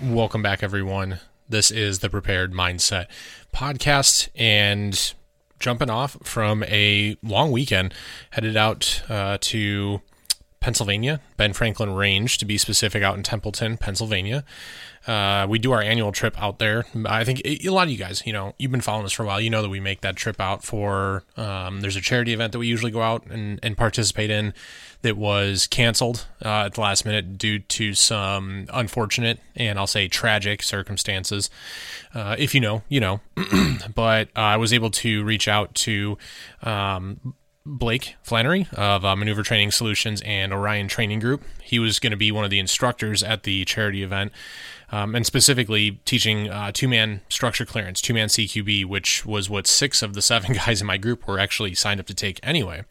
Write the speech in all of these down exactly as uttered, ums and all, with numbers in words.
Welcome back, everyone. This is the Prepared Mindset podcast, and jumping off from a long weekend, headed out uh, to Pennsylvania, Ben Franklin Range, to be specific, out in Templeton, Pennsylvania. Uh, we do our annual trip out there. I think a lot of you guys, you know, you've been following us for a while. You know that we make that trip out for, um, there's a charity event that we usually go out and, and participate in that was canceled uh, at the last minute due to some unfortunate and I'll say tragic circumstances. Uh, if you know, you know. But uh, I was able to reach out to um, Blake Flannery of uh, Maneuver Training Solutions and Orion Training Group. He was going to be one of the instructors at the charity event, um, and specifically teaching uh, two-man structure clearance, two-man C Q B, which was what six of the seven guys in my group were actually signed up to take anyway.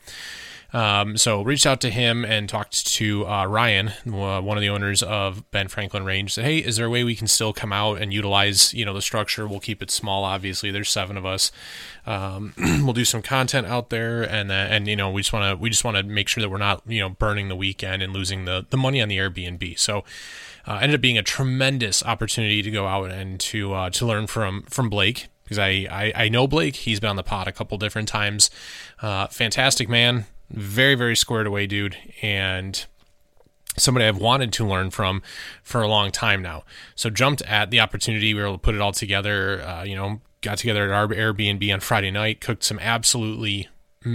Um, so reached out to him and talked to uh, Ryan, uh, one of the owners of Ben Franklin Range. Said, hey, is there a way we can still come out and utilize, you know, the structure? We'll keep it small. Obviously, there's seven of us. Um, we'll do some content out there, and uh, and you know, we just want to we just want to make sure that we're not, you know, burning the weekend and losing the the money on the Airbnb. So. Uh, ended up being a tremendous opportunity to go out and to uh, to learn from from Blake, because I, I I know Blake. He's been on the pod a couple different times. Uh, fantastic man, very very squared away dude, and somebody I've wanted to learn from for a long time now. So jumped at the opportunity. We were able to put it all together. Uh, you know, got together at our Airbnb on Friday night, cooked some absolutely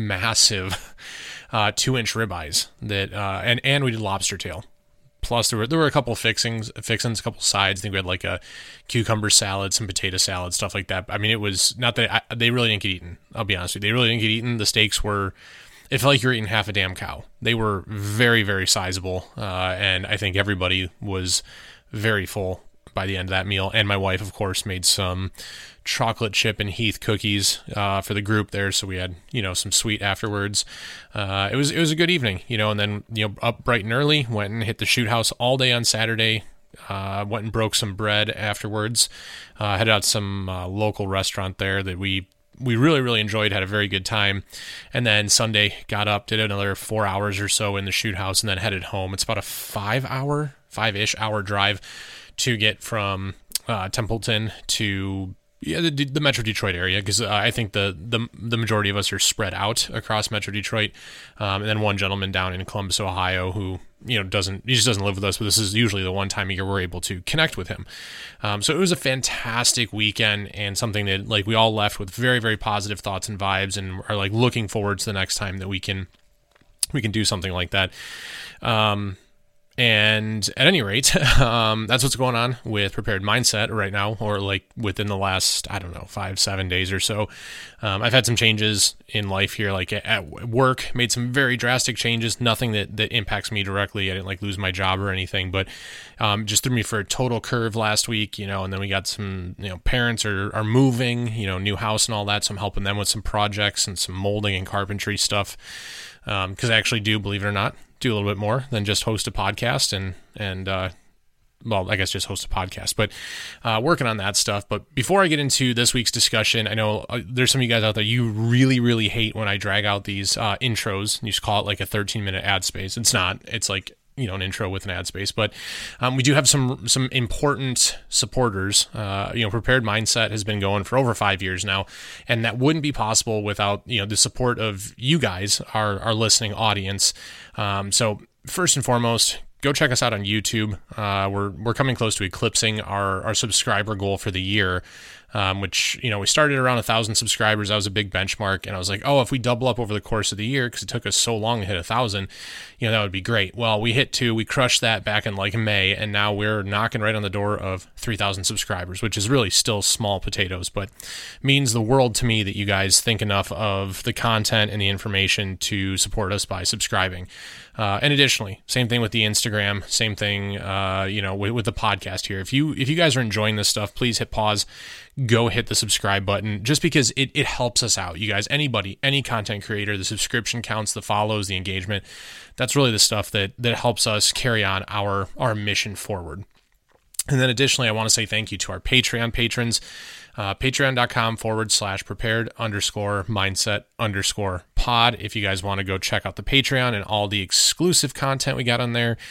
massive uh, two inch ribeyes that uh, and and we did lobster tail. Plus, there were there were a couple fixings, fixings, a couple sides. I think we had like a cucumber salad, some potato salad, stuff like that. I mean, it was not that I, they really didn't get eaten. I'll be honest with you, they really didn't get eaten. The steaks were, it felt like you were eating half a damn cow. They were very, very sizable, uh, and I think everybody was very full by the end of that meal. And my wife, of course, made some chocolate chip and Heath cookies uh, for the group there, so we had, you know, some sweet afterwards. Uh, it was it was a good evening, you know, and then, you know, up bright and early, went and hit the shoot house all day on Saturday. Uh, went and broke some bread afterwards. Uh, headed out to some uh, local restaurant there that we we really really enjoyed. Had a very good time, and then Sunday got up, did another four hours or so in the shoot house, and then headed home. It's about a five hour, five ish hour drive to get from uh, Templeton to yeah, the, the Metro Detroit area, because uh, I think the, the the majority of us are spread out across Metro Detroit, um, and then one gentleman down in Columbus, Ohio, who, you know, doesn't he just doesn't live with us, but this is usually the one time a year we're able to connect with him. Um, so it was a fantastic weekend, and something that, like, we all left with very very positive thoughts and vibes, and are like looking forward to the next time that we can we can do something like that. Um, And at any rate, um, that's what's going on with Prepared Mindset right now, or like within the last, I don't know, five, seven days or so. Um, I've had some changes in life here, like at work, made some very drastic changes, nothing that, that impacts me directly. I didn't like lose my job or anything, but um, just threw me for a total curve last week, you know, and then we got some, you know, parents are, are moving, you know, new house and all that. So I'm helping them with some projects and some molding and carpentry stuff. Um, cause I actually do, believe it or not, do a little bit more than just host a podcast and, and, uh, well, I guess just host a podcast, but, uh, working on that stuff. But before I get into this week's discussion, I know uh, there's some of you guys out there, you really, really hate when I drag out these, uh, intros. You just call it like a thirteen minute ad space. It's not, it's like, you know, an intro with an ad space, but, um, we do have some, some important supporters. Uh, you know, Prepared Mindset has been going for over five years now, and that wouldn't be possible without, you know, the support of you guys, our, our listening audience. Um, so first and foremost, go check us out on YouTube. Uh, we're, we're coming close to eclipsing our, our subscriber goal for the year. Um, which, you know, we started around a thousand subscribers. That was a big benchmark. And I was like, oh, if we double up over the course of the year, because it took us so long to hit a thousand, you know, that would be great. Well, we hit two, we crushed that back in like May, and now we're knocking right on the door of three thousand subscribers, which is really still small potatoes, but means the world to me that you guys think enough of the content and the information to support us by subscribing. Uh, and additionally, same thing with the Instagram, same thing, uh, you know, with, with the podcast here. If you, if you guys are enjoying this stuff, please hit pause, go hit the subscribe button, just because it, it helps us out. You guys, anybody, any content creator, the subscription counts, the follows, the engagement, that's really the stuff that, that helps us carry on our, our mission forward. And then additionally, I want to say thank you to our Patreon patrons, uh, patreon.com forward slash prepared underscore mindset underscore pod. If you guys want to go check out the Patreon and all the exclusive content we got on there,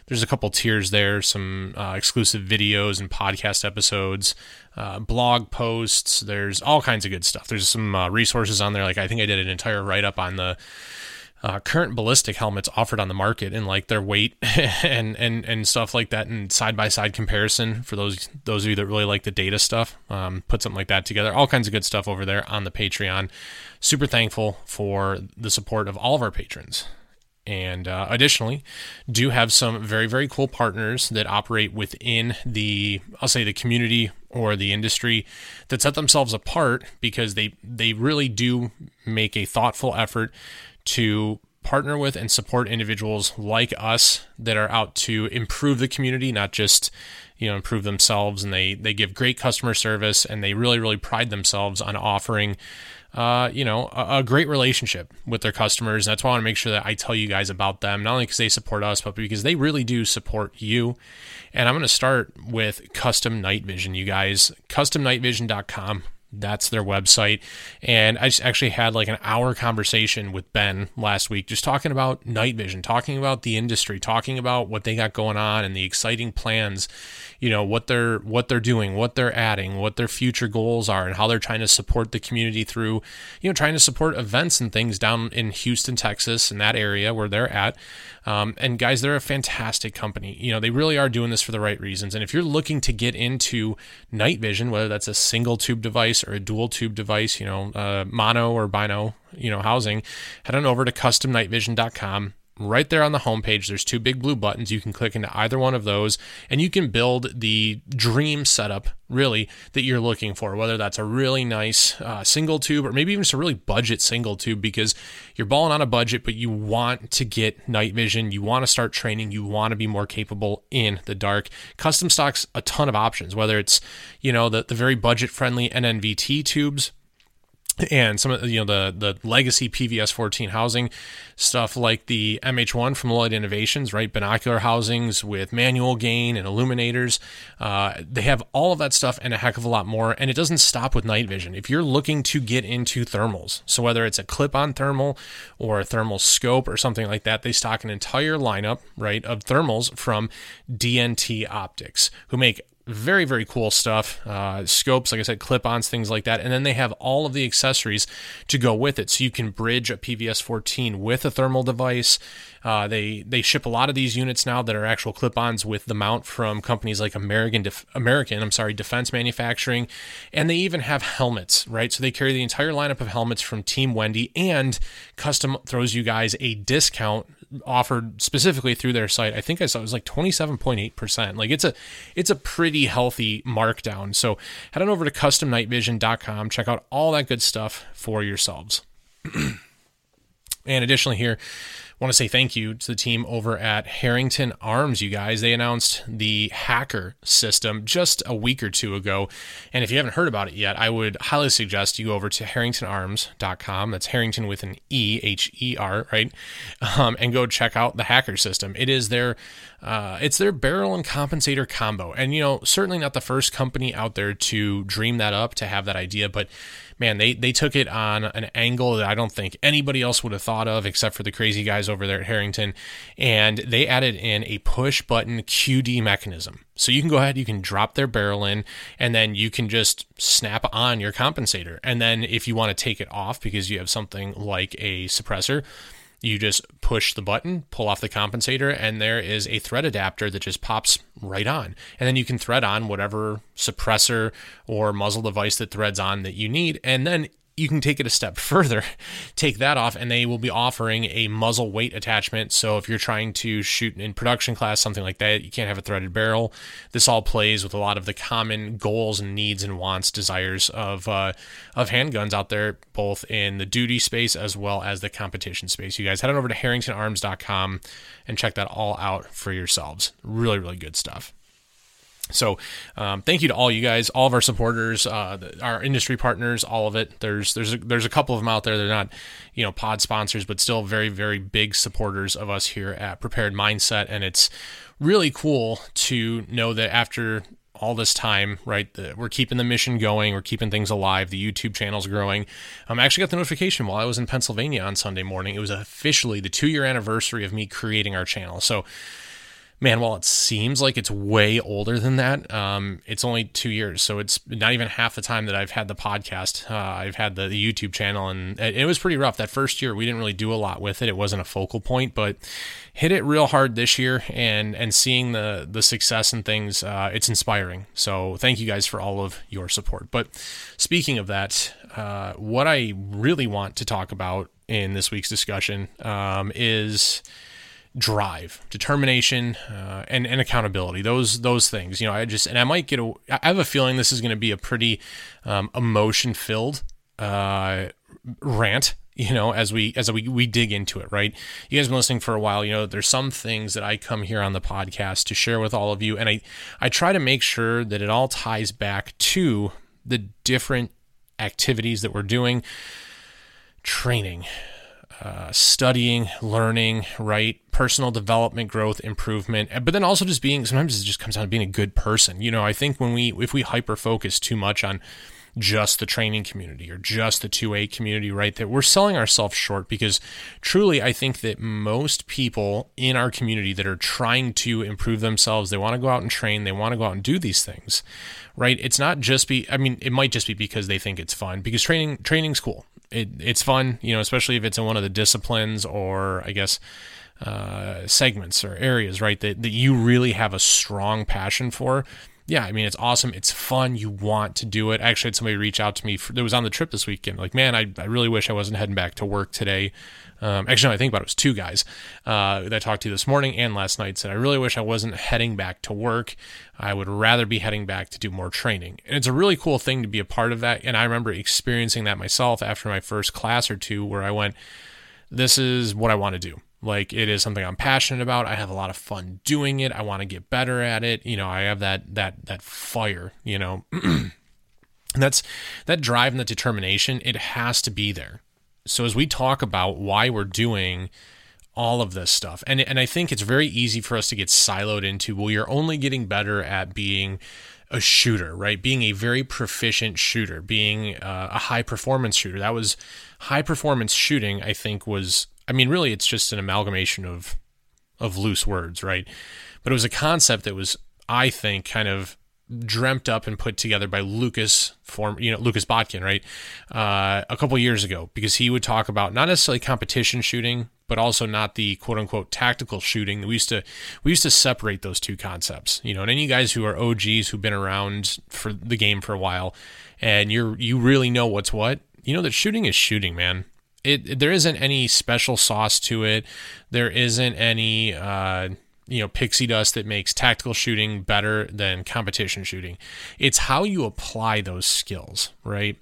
there's a couple tiers there, some uh, exclusive videos and podcast episodes, uh, blog posts. There's all kinds of good stuff. There's some uh, resources on there. Like I think I did an entire write-up on the Uh, current ballistic helmets offered on the market and like their weight and, and, and stuff like that, and side-by-side comparison for those those of you that really like the data stuff. Um, put something like that together. All kinds of good stuff over there on the Patreon. Super thankful for the support of all of our patrons. And uh, additionally, do have some very, very cool partners that operate within the, I'll say the community or the industry, that set themselves apart because they, they really do make a thoughtful effort to partner with and support individuals like us that are out to improve the community, not just, you know, improve themselves. And they, they give great customer service, and they really, really pride themselves on offering, uh, you know, a, a great relationship with their customers. And that's why I want to make sure that I tell you guys about them, not only because they support us, but because they really do support you. And I'm going to start with Custom Night Vision, you guys. custom night vision dot com. That's their website. And I just actually had like an hour conversation with Ben last week, just talking about night vision, talking about the industry, talking about what they got going on and the exciting plans, you know, what they're, what they're doing, what they're adding, what their future goals are, and how they're trying to support the community through, you know, trying to support events and things down in Houston, Texas, and that area where they're at. Um, and guys, they're a fantastic company. You know, they really are doing this for the right reasons. And if you're looking to get into night vision, whether that's a single tube device or a dual tube device, you know, uh, mono or bino, you know, housing, head on over to custom night vision dot com. Right there on the homepage, there's two big blue buttons. You can click into either one of those, and you can build the dream setup, really, that you're looking for, whether that's a really nice uh, single tube or maybe even just a really budget single tube, because you're balling on a budget, but you want to get night vision, you want to start training, you want to be more capable in the dark. Custom stocks a ton of options, whether it's, you know, the, the very budget-friendly N N V T tubes, and some of the, you know, the the legacy P V S fourteen housing stuff, like the M H one from Lloyd Innovations, right? Binocular housings with manual gain and illuminators. Uh, they have all of that stuff and a heck of a lot more. And it doesn't stop with night vision. If you're looking to get into thermals, so whether it's a clip-on thermal or a thermal scope or something like that, they stock an entire lineup, right, of thermals from D N T Optics, who make very, very cool stuff. Uh, scopes, like I said, clip-ons, things like that. And then they have all of the accessories to go with it. So you can bridge a P V S fourteen with a thermal device. Uh, they they ship a lot of these units now that are actual clip-ons with the mount from companies like American, Def- American, I'm sorry, Defense Manufacturing. And they even have helmets, right? So they carry the entire lineup of helmets from Team Wendy, and Custom throws you guys a discount offered specifically through their site. I think I saw it was like twenty-seven point eight percent. Like it's a it's a pretty healthy markdown. So head on over to custom night vision dot com, check out all that good stuff for yourselves. And additionally here, I want to say thank you to the team over at Harrington Arms, you guys. They announced the Hacker system just a week or two ago. And if you haven't heard about it yet, I would highly suggest you go over to harrington arms dot com. That's Harrington with an E, H E R, right? Um, and go check out the Hacker system. It is their, uh, it's their barrel and compensator combo. And, you know, certainly not the first company out there to dream that up, to have that idea, but man, they, they took it on an angle that I don't think anybody else would have thought of except for the crazy guys over there at Harrington. And they added in a push button Q D mechanism. So you can go ahead, you can drop their barrel in, and then you can just snap on your compensator. And then if you want to take it off because you have something like a suppressor, you just push the button, pull off the compensator, and there is a thread adapter that just pops right on. And then you can thread on whatever suppressor or muzzle device that threads on that you need. And then you can take it a step further, take that off, and they will be offering a muzzle weight attachment. So if you're trying to shoot in production class, something like that, you can't have a threaded barrel. This all plays with a lot of the common goals and needs and wants, desires of uh, of handguns out there, both in the duty space as well as the competition space. You guys head on over to harrington arms dot com and check that all out for yourselves. Really, really good stuff. So um, thank you to all you guys, all of our supporters, uh, the, our industry partners, all of it. There's there's a, there's a couple of them out there. They're not, you know, pod sponsors, but still very, very big supporters of us here at Prepared Mindset. And it's really cool to know that after all this time, right, the, we're keeping the mission going. We're keeping things alive. The YouTube channel's growing. Um, I actually got the notification while I was in Pennsylvania on Sunday morning. It was officially the two-year anniversary of me creating our channel. So man, while it seems like it's way older than that, um, it's only two years. So it's not even half the time that I've had the podcast. Uh, I've had the, the YouTube channel, and it, it was pretty rough. That first year, we didn't really do a lot with it. It wasn't a focal point, but hit it real hard this year, and and seeing the, the success and things, uh, it's inspiring. So thank you guys for all of your support. But speaking of that, uh, what I really want to talk about in this week's discussion um, is drive, determination, uh, and, and accountability. Those those things, you know, I just, and I might get a, I have a feeling this is going to be a pretty um, emotion-filled uh, rant, you know, as we as we, we dig into it, right? You guys have been listening for a while, you know, there's some things that I come here on the podcast to share with all of you, and I, I try to make sure that it all ties back to the different activities that we're doing, training, Uh, studying, learning, right? Personal development, growth, improvement, but then also just being, sometimes it just comes down to being a good person. You know, I think when we, if we hyper focus too much on just the training community or just the two A community, right, that we're selling ourselves short, because truly, I think that most people in our community that are trying to improve themselves, they want to go out and train, they want to go out and do these things, right? It's not just be, I mean, it might just be because they think it's fun, because training, training's cool. It, it's fun, you know, especially if it's in one of the disciplines or I guess uh, segments or areas, right, that, that you really have a strong passion for. Yeah, I mean, it's awesome. It's fun. You want to do it. I actually had somebody reach out to me for, that was on the trip this weekend. Like, man, I, I really wish I wasn't heading back to work today. Um, actually, no, I think about it, it was two guys uh, that I talked to this morning and last night said, I really wish I wasn't heading back to work. I would rather be heading back to do more training. And it's a really cool thing to be a part of that. And I remember experiencing that myself after my first class or two, where I went, this is what I want to do. Like, it is something I'm passionate about. I have a lot of fun doing it. I want to get better at it. You know, I have that, that, that fire, you know, and that's that drive and that determination. It has to be there. So as we talk about why we're doing all of this stuff, and and I think it's very easy for us to get siloed into, well, you're only getting better at being a shooter, right? Being a very proficient shooter, being uh, a high performance shooter. That was high performance shooting, I think was, I mean, really it's just an amalgamation of, of loose words, right? But it was a concept that was, I think, kind of dreamt up and put together by Lucas, form, you know, Lucas Botkin, right? Uh, a couple years ago, because he would talk about not necessarily competition shooting, but also not the quote unquote tactical shooting. We used to, we used to separate those two concepts, you know, and any guys who are O Gs who've been around for the game for a while and you're, you really know what's what, you know, that shooting is shooting, man. It, there isn't any special sauce to it. There isn't any, uh, you know, pixie dust that makes tactical shooting better than competition shooting. It's how you apply those skills, right?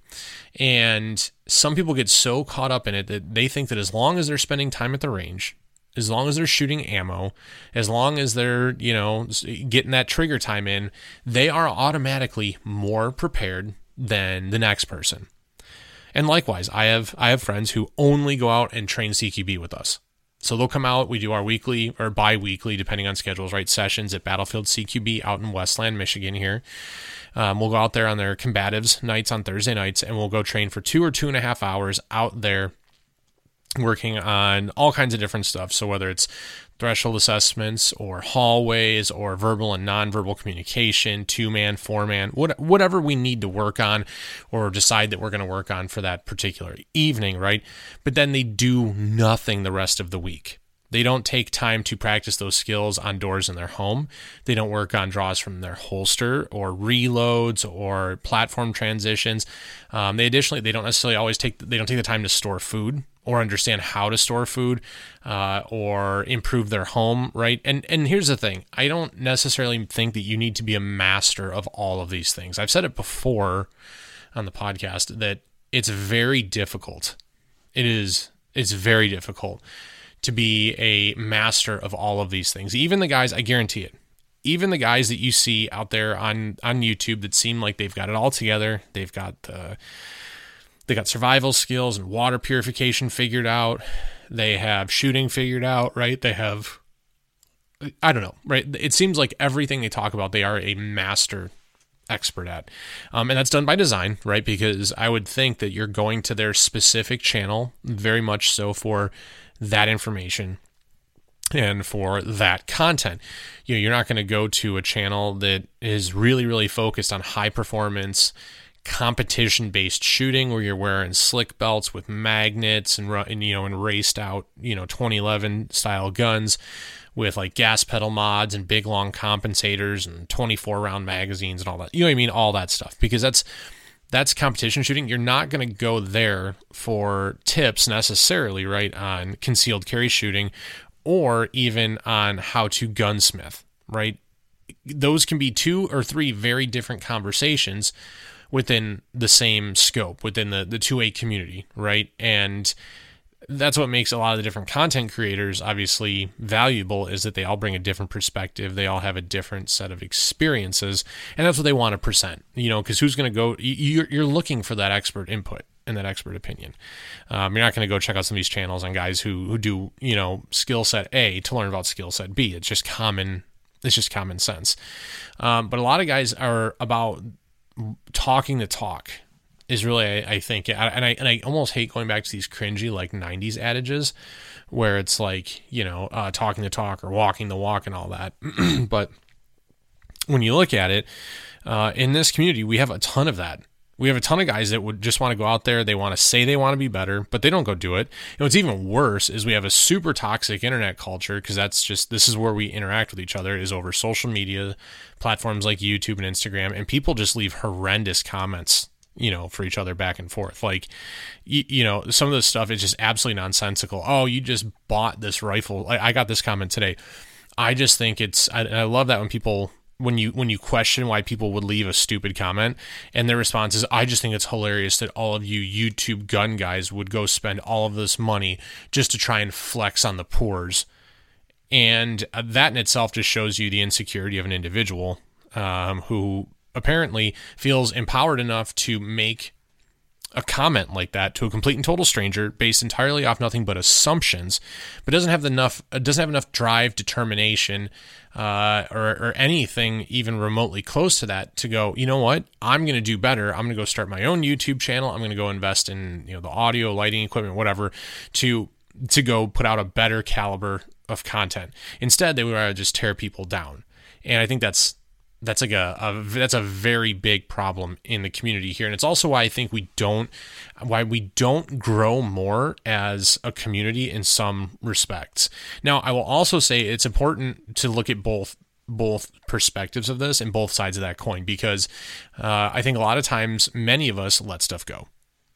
And some people get so caught up in it that they think that as long as they're spending time at the range, as long as they're shooting ammo, as long as they're, you know, getting that trigger time in, they are automatically more prepared than the next person. And likewise, I have I have friends who only go out and train C Q B with us. So they'll come out, we do our weekly or bi-weekly, depending on schedules, right, sessions at Battlefield C Q B out in Westland, Michigan here. Um, we'll go out there on their combatives nights on Thursday nights, and we'll go train for two or two and a half hours out there working on all kinds of different stuff. So whether it's threshold assessments or hallways or verbal and nonverbal communication, two-man, four-man, what, whatever we need to work on or decide that we're going to work on for that particular evening, right? But then they do nothing the rest of the week. They don't take time to practice those skills on doors in their home. They don't work on draws from their holster or reloads or platform transitions. Um, they additionally, they don't necessarily always take, they don't take the time to store food or understand how to store food, uh, or improve their home, right? And and here's the thing. I don't necessarily think that you need to be a master of all of these things. I've said it before on the podcast that it's very difficult. It is, it's very difficult to be a master of all of these things. Even the guys, I guarantee it, even the guys that you see out there on, on YouTube that seem like they've got it all together, they've got the... They got survival skills and water purification figured out. They have shooting figured out, right? They have, I don't know, right? It seems like everything they talk about, they are a master expert at. Um, and that's done by design, right? Because I would think that you're going to their specific channel very much so for that information. and for that content. You know, you're not going to go to a channel that is really, really focused on high performance, competition based shooting where you're wearing slick belts with magnets and, and you know, and raced out, you know, twenty eleven style guns with like gas pedal mods and big long compensators and twenty-four round magazines and all that. You know what I mean? All that stuff, because that's, that's competition shooting. You're not going to go there for tips necessarily, right, on concealed carry shooting or even on how to gunsmith, right? Those can be two or three very different conversations within the same scope, within the, the two A community, right? And that's what makes a lot of the different content creators obviously valuable, is that they all bring a different perspective. They all have a different set of experiences, and that's what they want to present, you know, because who's going to go, you're, you're looking for that expert input and that expert opinion. Um, you're not going to go check out some of these channels on guys who, who do, you know, skill set A to learn about skill set B. It's just common, it's just common sense. Um, but a lot of guys are about talking the talk, is really, I, I think, and I and I almost hate going back to these cringy like nineties adages where it's like, you know, uh, talking the talk or walking the walk and all that. But when you look at it, uh, in this community, we have a ton of that. We have a ton of guys that would just want to go out there. They want to say they want to be better, but they don't go do it. And what's even worse is we have a super toxic internet culture, because that's just, this is where we interact with each other, is over social media platforms like YouTube and Instagram. And people just leave horrendous comments, you know, for each other back and forth. Like, you, you know, some of this stuff is just absolutely nonsensical. Oh, you just bought this rifle. I, I got this comment today. I just think it's, I, and I love that when people, when you when you question why people would leave a stupid comment, and their response is, I just think it's hilarious that all of you YouTube gun guys would go spend all of this money just to try and flex on the poors. And that in itself just shows you the insecurity of an individual um, who apparently feels empowered enough to make a comment like that to a complete and total stranger based entirely off nothing but assumptions, but doesn't have enough doesn't have enough drive, determination, uh, or, or anything even remotely close to that to go, you know what, I'm going to do better. I'm going to go start my own YouTube channel. I'm going to go invest in, you know, the audio, lighting equipment, whatever, to to go put out a better caliber of content. Instead, they would rather just tear people down, and I think that's. That's like a, a that's a very big problem in the community here, and it's also why I think we don't why we don't grow more as a community in some respects. Now, I will also say it's important to look at both both perspectives of this and both sides of that coin, because uh, I think a lot of times many of us let stuff go.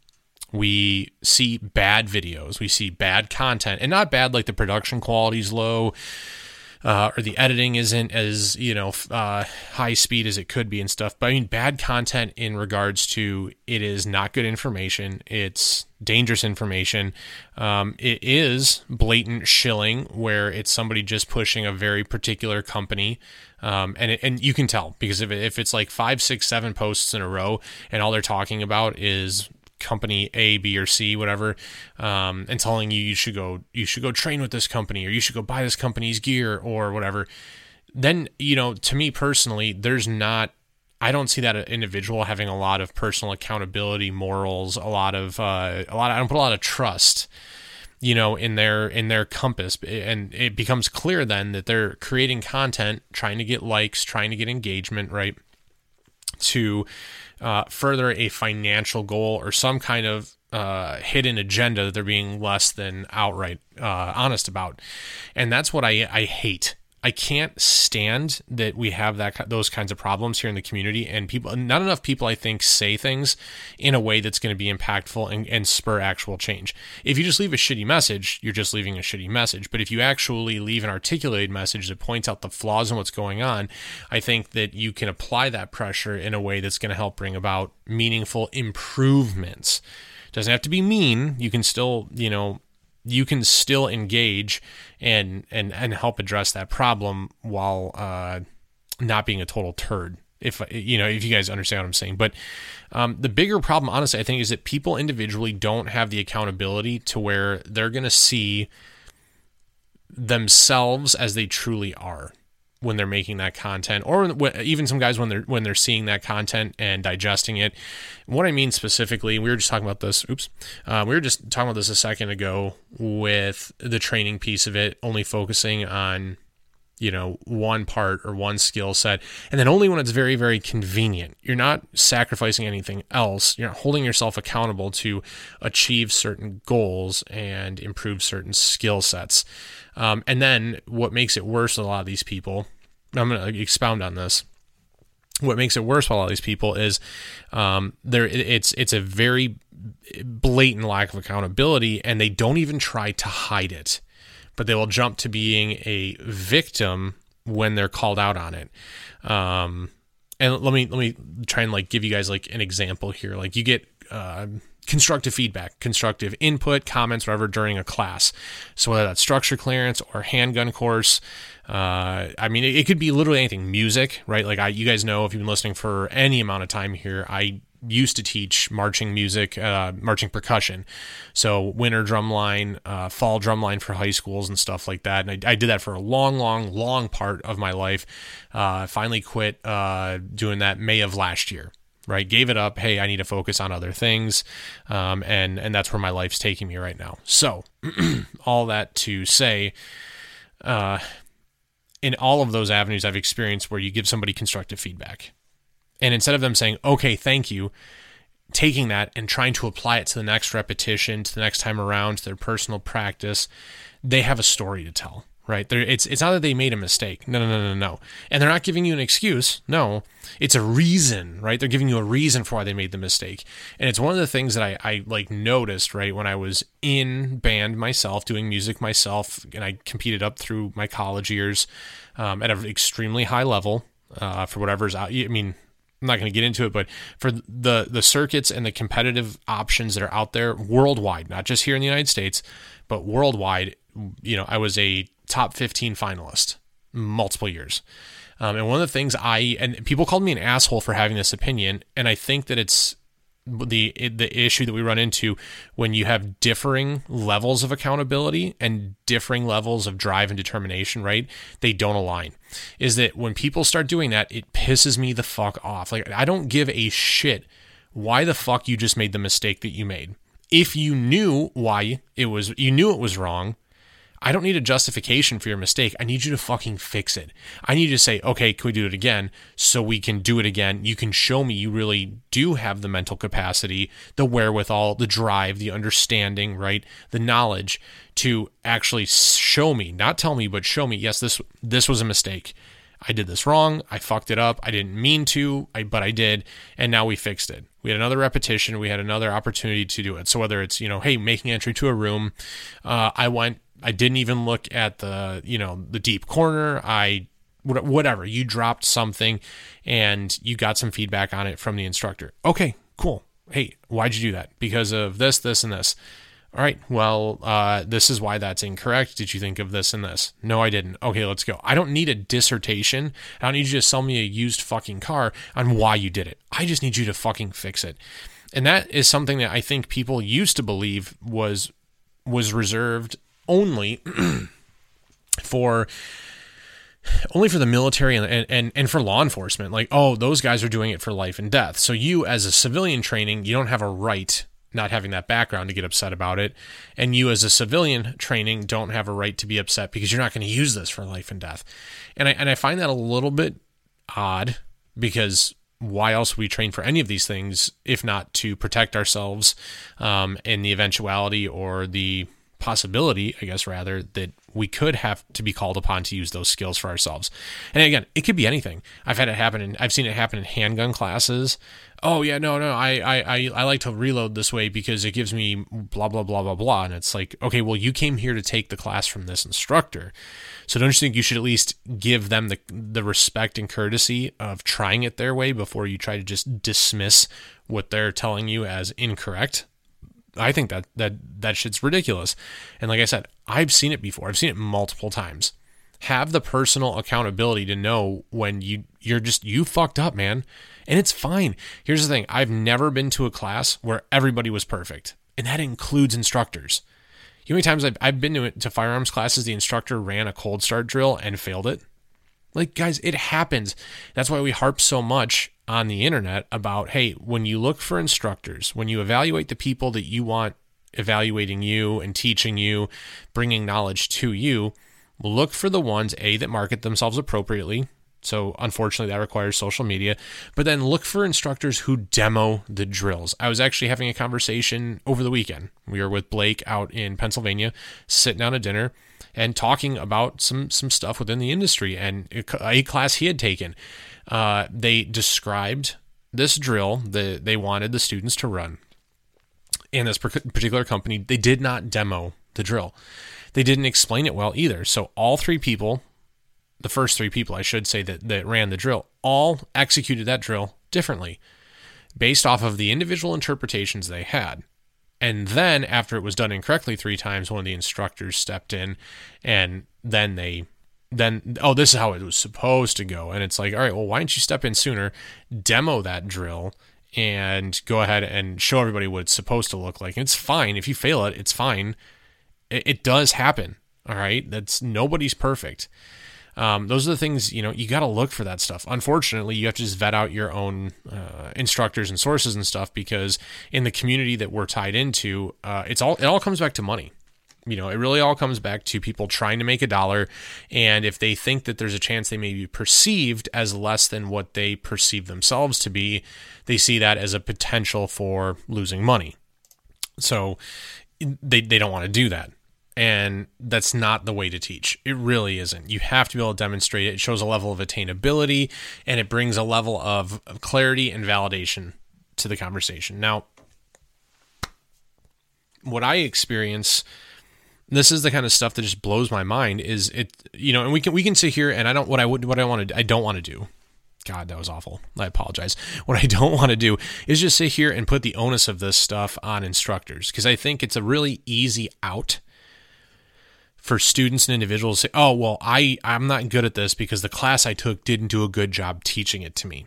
We see bad videos, we see bad content, and not bad like the production quality's low. Uh, or the editing isn't as, you know, uh, high speed as it could be and stuff. But I mean, bad content in regards to it is not good information. It's dangerous information. Um, it is blatant shilling, where it's somebody just pushing a very particular company. Um, and it, and you can tell, because if, it, if it's like five, six, seven posts in a row and all they're talking about is company A, B, or C, whatever, um, and telling you you should go you should go train with this company, or you should go buy this company's gear, or whatever, then, you know, to me personally, there's not, I don't see that individual having a lot of personal accountability, morals, a lot of uh, a lot. Of, I don't put a lot of trust, you know, in their in their compass, and it becomes clear then that they're creating content, trying to get likes, trying to get engagement, right, to Uh, further a financial goal or some kind of uh, hidden agenda that they're being less than outright uh, honest about. And that's what I, I hate. I can't stand that we have that those kinds of problems here in the community, and people, not enough people, I think, say things in a way that's going to be impactful and, and spur actual change. If you just leave a shitty message, you're just leaving a shitty message. But if you actually leave an articulated message that points out the flaws in what's going on, I think that you can apply that pressure in a way that's going to help bring about meaningful improvements. It doesn't have to be mean. You can still, you know, you can still engage and and and help address that problem while uh, not being a total turd. If you know, if you guys understand what I'm saying. But um, the bigger problem, honestly, I think, is that people individually don't have the accountability to where they're going to see themselves as they truly are. when they're making that content, or even some guys when they're when they're seeing that content and digesting it. What I mean specifically, we were just talking about this. Oops, uh, we were just talking about this a second ago with the training piece of it, only focusing on, you know, one part or one skill set, and then only when it's very, very convenient. You're not sacrificing anything else. You're not holding yourself accountable to achieve certain goals and improve certain skill sets. Um, and then what makes it worse with a lot of these people, I'm going to expound on this. What makes it worse with a lot of these people is um, there it's it's a very blatant lack of accountability, and they don't even try to hide it, but they will jump to being a victim when they're called out on it. Um, and let me let me try and like give you guys like an example here. Like you get uh, constructive feedback, constructive input, comments, whatever during a class. So whether that's structure clearance or handgun course, uh, I mean, it, it could be literally anything. Music, right? Like I, you guys know if you've been listening for any amount of time here, I used to teach marching music, uh, marching percussion. So winter drumline, uh, fall drumline for high schools and stuff like that. And I, I did that for a long, long, long part of my life. I uh, finally quit uh, doing that May of last year, right? Gave it up. Hey, I need to focus on other things. Um, and, and that's where my life's taking me right now. So all that to say, uh, in all of those avenues I've experienced where you give somebody constructive feedback, and instead of them saying, okay, thank you, taking that and trying to apply it to the next repetition, to the next time around, to their personal practice, they have a story to tell, right? They're, it's it's not that they made a mistake. No, no, no, no, no. And they're not giving you an excuse. No, it's a reason, right? They're giving you a reason for why they made the mistake. And it's one of the things that I, I like noticed, right, when I was in band myself, doing music myself, and I competed up through my college years um, at an extremely high level uh, for whatever's out. I mean, I'm not going to get into it, but for the the circuits and the competitive options that are out there worldwide, not just here in the United States, but worldwide, you know, I was a top fifteen finalist multiple years. Um, and one of the things I, and people called me an asshole for having this opinion, and I think that it's the the issue that we run into when you have differing levels of accountability and differing levels of drive and determination, right? They don't align. Is that when people start doing that, it pisses me the fuck off. Like, I don't give a shit why the fuck you just made the mistake that you made. If you knew why it was, you knew it was wrong, I don't need a justification for your mistake. I need you to fucking fix it. I need you to say, okay, can we do it again? So we can do it again. You can show me you really do have the mental capacity, the wherewithal, the drive, the understanding, right? The knowledge to actually show me, not tell me, but show me, yes, this this was a mistake. I did this wrong. I fucked it up. I didn't mean to, I, but I did. And now we fixed it. We had another repetition. We had another opportunity to do it. So whether it's, you know, hey, making entry to a room, uh, I went, I didn't even look at the, you know, the deep corner. I, whatever, you dropped something and you got some feedback on it from the instructor. Okay, cool. Hey, why'd you do that? Because of this, this, and this. All right, well, uh, this is why that's incorrect. Did you think of this and this? No, I didn't. Okay, let's go. I don't need a dissertation. I don't need you to sell me a used fucking car on why you did it. I just need you to fucking fix it. And that is something that I think people used to believe was was reserved only for only for the military and, and and for law enforcement. Like, oh, those guys are doing it for life and death. So you, as a civilian training, you don't have a right, not having that background, to get upset about it. And you, as a civilian training, don't have a right to be upset because you're not going to use this for life and death. And I and I find that a little bit odd, because why else would we train for any of these things if not to protect ourselves um, in the eventuality or the possibility, I guess, rather, that we could have to be called upon to use those skills for ourselves. And again, it could be anything. I've had it happen, and I've seen it happen in handgun classes. Oh yeah, no, no, I, I, I, I like to reload this way because it gives me blah, blah, blah, blah, blah. And it's like, okay, well, you came here to take the class from this instructor. So don't you think you should at least give them the the respect and courtesy of trying it their way before you try to just dismiss what they're telling you as incorrect? I think that that that shit's ridiculous. And like I said, I've seen it before. I've seen it multiple times. Have the personal accountability to know when you you're just you fucked up, man. And it's fine. Here's the thing. I've never been to a class where everybody was perfect. And that includes instructors. You know how many times I've, I've been to, to firearms classes, the instructor ran a cold start drill and failed it? Like, guys, it happens. That's why we harp so much on the internet about, hey, when you look for instructors, when you evaluate the people that you want evaluating you and teaching you, bringing knowledge to you, look for the ones, A, that market themselves appropriately. So unfortunately, that requires social media. But then look for instructors who demo the drills. I was actually having a conversation over the weekend. We were with Blake out in Pennsylvania, sitting down at dinner and talking about some some stuff within the industry and a class he had taken. Uh, they described this drill that they wanted the students to run. In this particular company, they did not demo the drill. They didn't explain it well either. So all three people, the first three people, I should say, that, that ran the drill, all executed that drill differently based off of the individual interpretations they had. And then after it was done incorrectly three times, one of the instructors stepped in and then they, then, oh, this is how it was supposed to go. And it's like, all right, well, why didn't you step in sooner, demo that drill, and go ahead and show everybody what it's supposed to look like? And it's fine. If you fail it, it's fine. It, it does happen. All right. That's, nobody's perfect. Um, those are the things, you know, you got to look for that stuff. Unfortunately, you have to just vet out your own uh, instructors and sources and stuff, because in the community that we're tied into, uh, it's all, it all comes back to money. You know, it really all comes back to people trying to make a dollar. And if they think that there's a chance they may be perceived as less than what they perceive themselves to be, they see that as a potential for losing money. So they, they don't want to do that. And that's not the way to teach. It really isn't. You have to be able to demonstrate it. It shows a level of attainability, and it brings a level of clarity and validation to the conversation. Now, what I experience, this is the kind of stuff that just blows my mind, is it, you know, and we can, we can sit here and I don't, what I would, what I want to, I don't want to do. God, that was awful. I apologize. What I don't want to do is just sit here and put the onus of this stuff on instructors, because I think it's a really easy out for students and individuals to say, oh, well, I, I'm not good at this because the class I took didn't do a good job teaching it to me.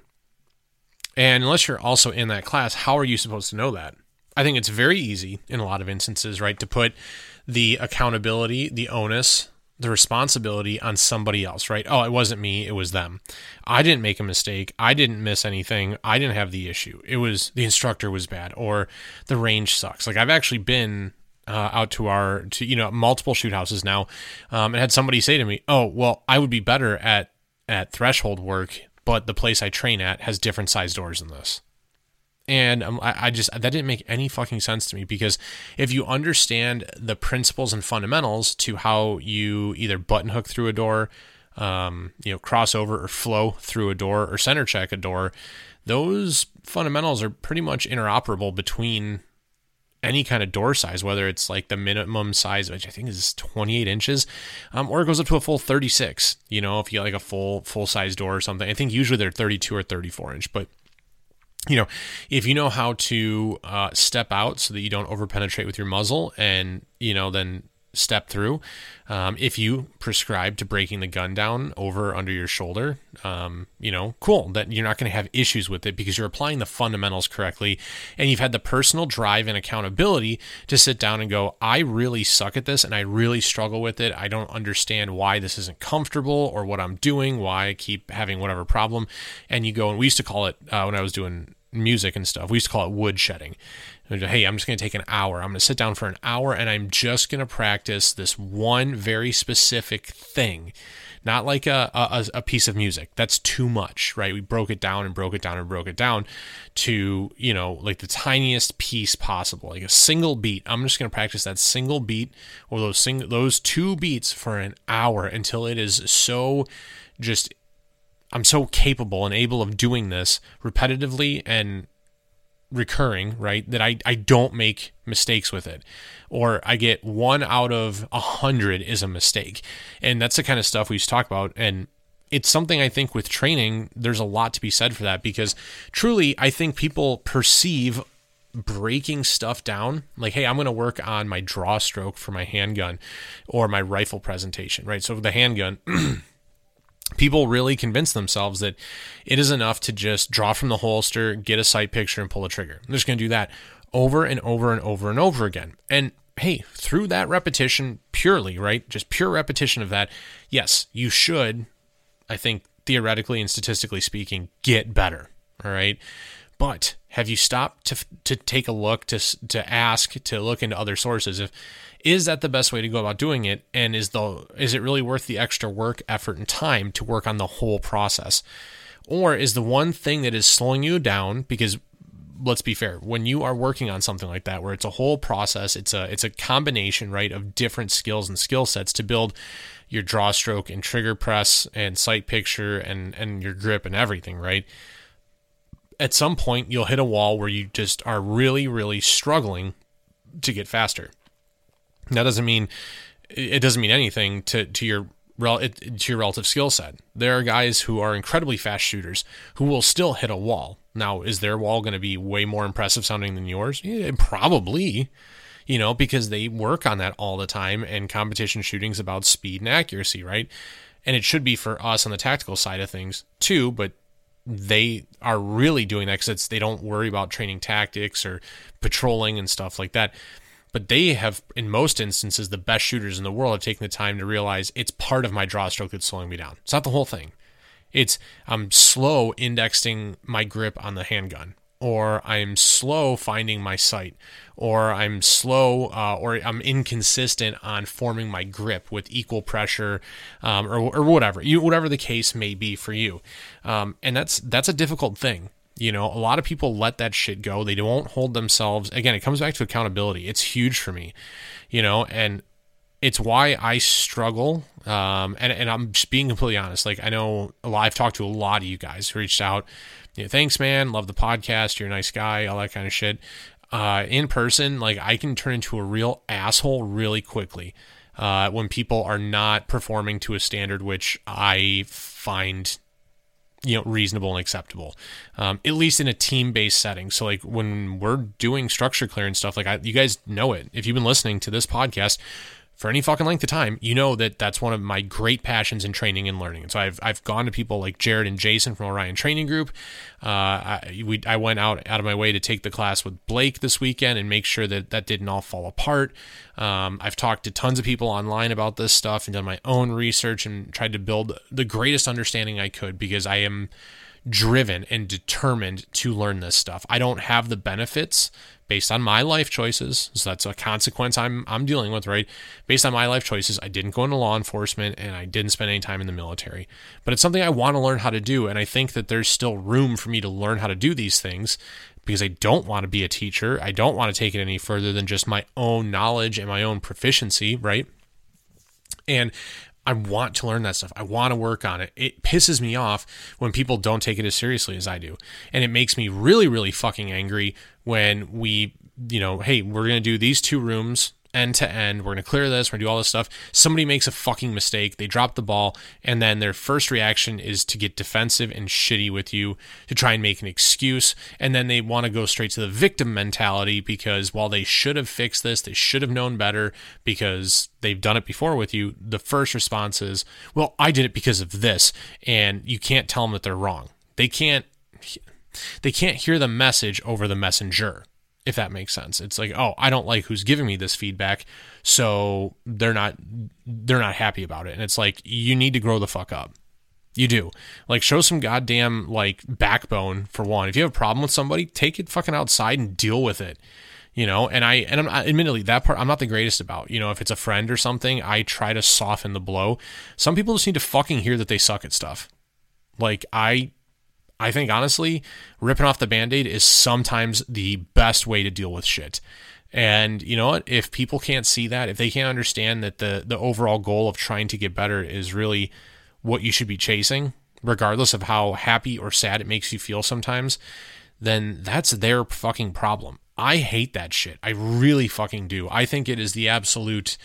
And unless you're also in that class, how are you supposed to know that? I think it's very easy in a lot of instances, right, to put the accountability, the onus, the responsibility on somebody else, right? Oh, it wasn't me, it was them. I didn't make a mistake. I didn't miss anything. I didn't have the issue. It was the instructor was bad, or the range sucks. Like, I've actually been Uh, out to our, to, you know, multiple shoot houses now, um, and had somebody say to me, oh, well, I would be better at, at threshold work, but the place I train at has different size doors than this. And um, I, I just, that didn't make any fucking sense to me, because if you understand the principles and fundamentals to how you either button hook through a door, um, you know, cross over or flow through a door, or center check a door, those fundamentals are pretty much interoperable between any kind of door size, whether it's like the minimum size, which I think is twenty-eight inches, um, or it goes up to a full thirty-six, you know, if you get like a full, full size door or something. I think usually they're thirty-two or thirty-four inch, but you know, if you know how to uh, step out so that you don't over penetrate with your muzzle, and, you know, then step through, um, if you prescribe to breaking the gun down over under your shoulder, um, you know, cool, that you're not going to have issues with it because you're applying the fundamentals correctly, and you've had the personal drive and accountability to sit down and go, I really suck at this and I really struggle with it. I don't understand why this isn't comfortable or what I'm doing, why I keep having whatever problem. And you go, and we used to call it, uh, when I was doing music and stuff, we used to call it wood shedding. Hey, I'm just going to take an hour. I'm going to sit down for an hour and I'm just going to practice this one very specific thing. Not like a, a, a piece of music. That's too much, right? We broke it down and broke it down and broke it down to, you know, like the tiniest piece possible, like a single beat. I'm just going to practice that single beat, or those sing- those two beats for an hour until it is so just, I'm so capable and able of doing this repetitively and recurring, right, that I, I don't make mistakes with it, or I get one out of a hundred is a mistake. And that's the kind of stuff we used to talk about. And it's something I think with training, there's a lot to be said for that, because truly, I think people perceive breaking stuff down like, hey, I'm going to work on my draw stroke for my handgun or my rifle presentation, right? So the handgun, people really convince themselves that it is enough to just draw from the holster, get a sight picture, and pull the trigger. I'm just going to do that over and over and over and over again. And hey, through that repetition purely, right, just pure repetition of that, yes, you should I think theoretically and statistically speaking, get better. All right. But have you stopped to to take a look, to to ask, to look into other sources? If is that the best way to go about doing it? And is the is it really worth the extra work, effort, and time to work on the whole process? Or is the one thing that is slowing you down, because let's be fair, when you are working on something like that, where it's a whole process, it's a it's a combination, right, of different skills and skill sets to build your draw stroke and trigger press and sight picture and, and your grip and everything, right? At some point, you'll hit a wall where you just are really, really struggling to get faster. That doesn't mean it doesn't mean anything to, to your to your relative skill set. There are guys who are incredibly fast shooters who will still hit a wall. Now, is their wall going to be way more impressive sounding than yours? Yeah, probably, you know, because they work on that all the time, and competition shooting is about speed and accuracy, right? And it should be for us on the tactical side of things too, but they are really doing that because they don't worry about training tactics or patrolling and stuff like that. But they have, in most instances, the best shooters in the world have taken the time to realize it's part of my draw stroke that's slowing me down. It's not the whole thing. It's I'm slow indexing my grip on the handgun, or I'm slow finding my sight, or I'm slow uh, or I'm inconsistent on forming my grip with equal pressure, um, or, or whatever you whatever the case may be for you. Um, and that's that's a difficult thing. You know, a lot of people let that shit go. They don't hold themselves. Again, it comes back to accountability. It's huge for me, you know, and it's why I struggle. Um, and, and I'm just being completely honest. Like, I know a lot, I've talked to a lot of you guys who reached out. You know, thanks, man. Love the podcast. You're a nice guy. All that kind of shit. Uh, in person, like, I can turn into a real asshole really quickly. Uh, when people are not performing to a standard which I find, you know, reasonable and acceptable, um, at least in a team-based setting. So like when we're doing structure clear and stuff, like I, you guys know it. If you've been listening to this podcast for any fucking length of time, you know that that's one of my great passions in training and learning. And so I've I've gone to people like Jared and Jason from Orion Training Group. Uh, I, we, I went out, out of my way to take the class with Blake this weekend and make sure that that didn't all fall apart. Um, I've talked to tons of people online about this stuff and done my own research and tried to build the greatest understanding I could, because I am driven and determined to learn this stuff. I don't have the benefits based on my life choices, so that's a consequence I'm I'm dealing with, right? Based on my life choices, I didn't go into law enforcement and I didn't spend any time in the military. But it's something I want to learn how to do, and I think that there's still room for me to learn how to do these things, because I don't want to be a teacher. I don't want to take it any further than just my own knowledge and my own proficiency, right? And I want to learn that stuff. I want to work on it. It pisses me off when people don't take it as seriously as I do. And it makes me really, really fucking angry when we, you know, hey, we're going to do these two rooms end to end. We're going to clear this. We're going to do all this stuff. Somebody makes a fucking mistake. They drop the ball. And then their first reaction is to get defensive and shitty with you, to try and make an excuse. And then they want to go straight to the victim mentality, because while they should have fixed this, they should have known better because they've done it before with you. The first response is, well, I did it because of this. And you can't tell them that they're wrong. They can't, they can't hear the message over the messenger, if that makes sense. It's like, oh, I don't like who's giving me this feedback, so they're not they're not happy about it. And it's like, you need to grow the fuck up. You do. Like, show some goddamn, like, backbone, for one. If you have a problem with somebody, take it fucking outside and deal with it. You know, and I, and I'm admittedly, that part I'm not the greatest about. You know, if it's a friend or something, I try to soften the blow. Some people just need to fucking hear that they suck at stuff. Like, I I think, honestly, ripping off the Band-Aid is sometimes the best way to deal with shit. And you know what? If people can't see that, if they can't understand that the, the overall goal of trying to get better is really what you should be chasing, regardless of how happy or sad it makes you feel sometimes, then that's their fucking problem. I hate that shit. I really fucking do. I think it is the absolute...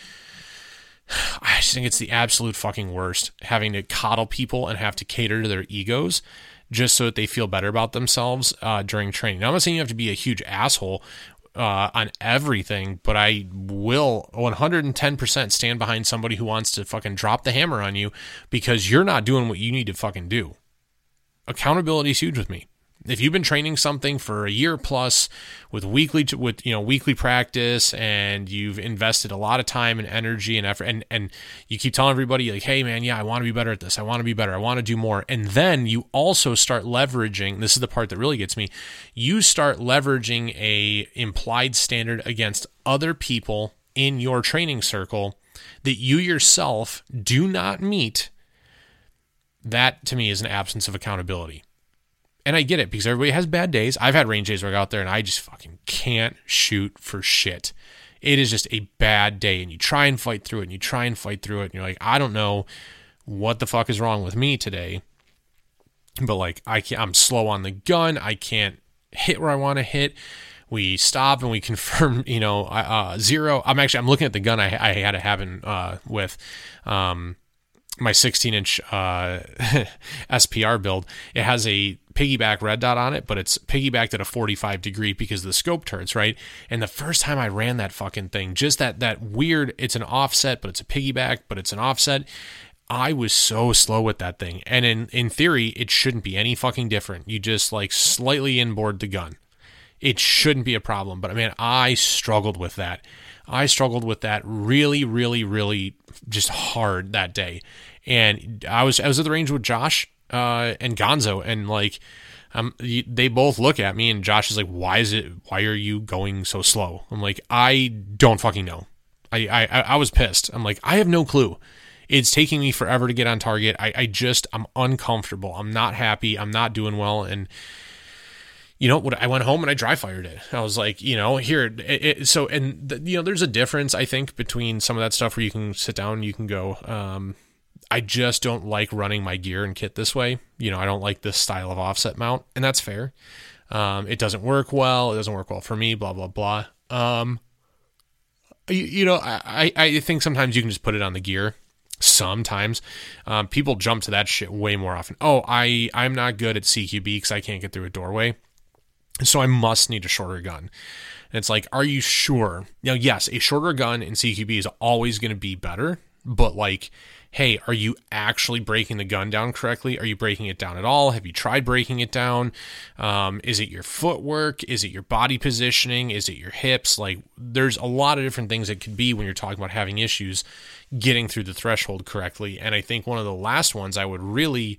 I just think it's the absolute fucking worst, having to coddle people and have to cater to their egos just so that they feel better about themselves uh, during training. Now, I'm not saying you have to be a huge asshole uh, on everything, but I will one hundred ten percent stand behind somebody who wants to fucking drop the hammer on you because you're not doing what you need to fucking do. Accountability is huge with me. If you've been training something for a year plus with weekly with you know weekly practice, and you've invested a lot of time and energy and effort, and and you keep telling everybody like, hey man, yeah, I want to be better at this, I want to be better, I want to do more, and then you also start leveraging, this is the part that really gets me, you start leveraging a implied standard against other people in your training circle that you yourself do not meet. That to me is an absence of accountability. And I get it, because everybody has bad days. I've had range days where I go out there and I just fucking can't shoot for shit. It is just a bad day, and you try and fight through it, and you try and fight through it, and you're like, I don't know what the fuck is wrong with me today, but like I can't, I'm slow on the gun. I can't hit where I want to hit. We stop and we confirm, you know, uh, zero. I'm actually I'm looking at the gun I, I had it happen uh, with. Um, my sixteen inch uh, S P R build. It has a piggyback red dot on it, but it's piggybacked at a forty-five degree because of the scope turrets, right? And the first time I ran that fucking thing, just that that weird, it's an offset, but it's a piggyback, but it's an offset. I was so slow with that thing. And in, in theory, it shouldn't be any fucking different. You just like slightly inboard the gun. It shouldn't be a problem. But I mean, I struggled with that. I struggled with that really, really, really just hard that day. And I was I was at the range with Josh uh, and Gonzo, and like um, they both look at me, and Josh is like, "Why is it? Why are you going so slow?" I'm like, "I don't fucking know." I I I was pissed. I'm like, I have no clue. It's taking me forever to get on target. I I just I'm uncomfortable. I'm not happy. I'm not doing well, and. You know what? I went home and I dry fired it. I was like, you know, here. It, it, so, and the, you know, there's a difference, I think, between some of that stuff where you can sit down and you can go. Um, I just don't like running my gear and kit this way. You know, I don't like this style of offset mount, and that's fair. Um, it doesn't work well. It doesn't work well for me. Blah blah blah. Um, you, you know, I I think sometimes you can just put it on the gear. Sometimes um, people jump to that shit way more often. Oh, I I'm not good at C Q B because I can't get through a doorway. So I must need a shorter gun. And it's like, are you sure? Now, yes, a shorter gun in C Q B is always going to be better, but like, hey, are you actually breaking the gun down correctly? Are you breaking it down at all? Have you tried breaking it down? Um, is it your footwork? Is it your body positioning? Is it your hips? Like, there's a lot of different things it could be when you're talking about having issues getting through the threshold correctly. And I think one of the last ones I would really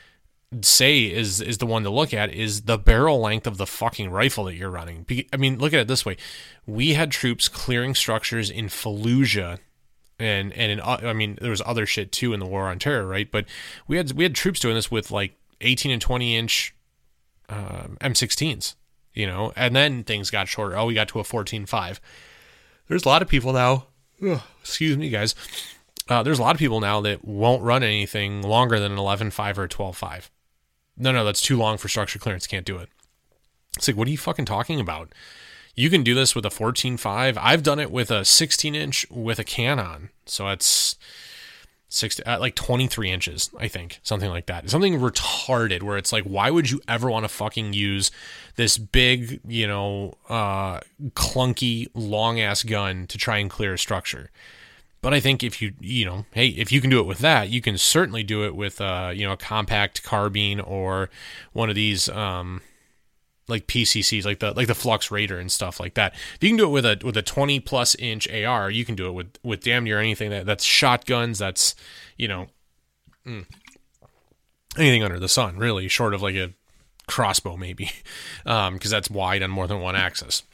say is is the one to look at is the barrel length of the fucking rifle that you're running. I mean, look at it this way. We had troops clearing structures in Fallujah, and and in, I mean, there was other shit too in the War on Terror, right? But we had we had troops doing this with like eighteen and twenty inch um, M sixteens, you know, and then things got shorter. Oh, we got to a fourteen five. There's a lot of people now, ugh, excuse me guys, uh, there's a lot of people now that won't run anything longer than an eleven five or a twelve five. No, no, that's too long for structure clearance. Can't do it. It's like, what are you fucking talking about? You can do this with a fourteen five. I've done it with a sixteen inch with a Canon. So it's six, uh, like twenty-three inches, I think. Something like that. Something retarded where it's like, why would you ever want to fucking use this big, you know, uh, clunky, long-ass gun to try and clear a structure? But I think if you, you know, hey, if you can do it with that, you can certainly do it with, uh, you know, a compact carbine or one of these, um, like P C Cs, like the like the Flux Raider and stuff like that. If you can do it with a with a twenty plus inch A R, you can do it with with damn near anything that that's shotguns. That's, you know, mm, anything under the sun, really, short of like a crossbow maybe, um, because that's wide on more than one axis.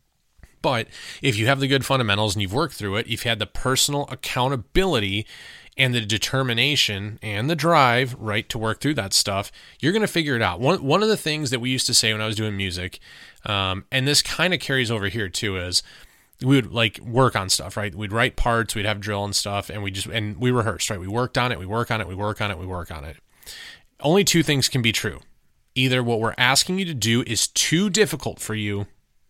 But if you have the good fundamentals and you've worked through it, you've had the personal accountability and the determination and the drive, right, to work through that stuff, you're going to figure it out. One one of the things that we used to say when I was doing music, um, and this kind of carries over here too, is we would like work on stuff, right? We'd write parts, we'd have drill and stuff, and we just and we rehearsed, right? We worked on it, we work on it, we work on it, we work on it. Only two things can be true. Either what we're asking you to do is too difficult for you,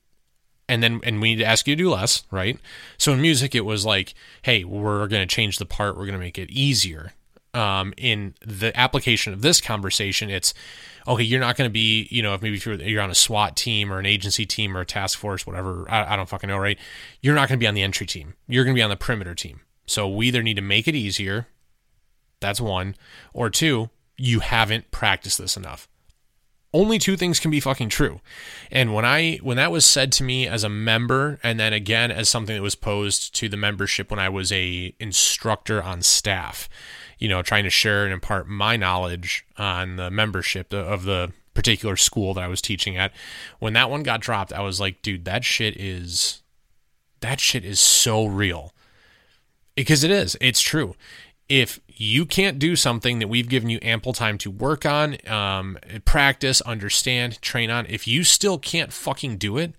and then and we need to ask you to do less, right? So in music, it was like, hey, we're going to change the part. We're going to make it easier. Um, in the application of this conversation, it's, okay, you're not going to be, you know, if maybe if you're, you're on a SWAT team or an agency team or a task force, whatever, I, I don't fucking know, right? You're not going to be on the entry team. You're going to be on the perimeter team. So we either need to make it easier, that's one, or two, you haven't practiced this enough. only two things can be fucking true. And when I when that was said to me as a member, and then again as something that was posed to the membership when I was a instructor on staff, you know, trying to share and impart my knowledge on the membership of the particular school that I was teaching at, when that one got dropped, I was like, dude, that shit is that shit is so real. Because it is. It's true. If you can't do something that we've given you ample time to work on, um, practice, understand, train on, if you still can't fucking do it,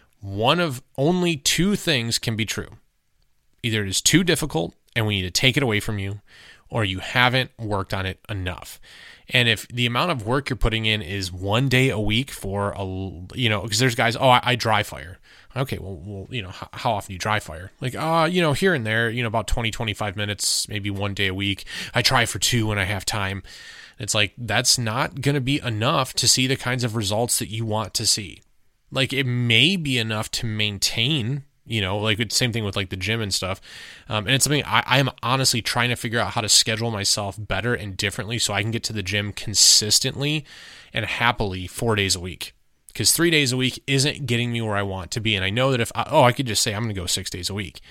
one of only two things can be true. Either it is too difficult and we need to take it away from you, or you haven't worked on it enough. And if the amount of work you're putting in is one day a week for a, you know, because there's guys, oh, I, I dry fire. Okay, well, well, you know, how, how often do you dry fire? Like, uh, you know, here and there, you know, about twenty, twenty-five minutes, maybe one day a week. I try for two when I have time. It's like, that's not going to be enough to see the kinds of results that you want to see. Like, it may be enough to maintain, you know, like it's same thing with like the gym and stuff. Um, and it's something I, I am honestly trying to figure out how to schedule myself better and differently so I can get to the gym consistently and happily four days a week. Because three days a week isn't getting me where I want to be. And I know that if, I, oh, I could just say I'm going to go six days a week.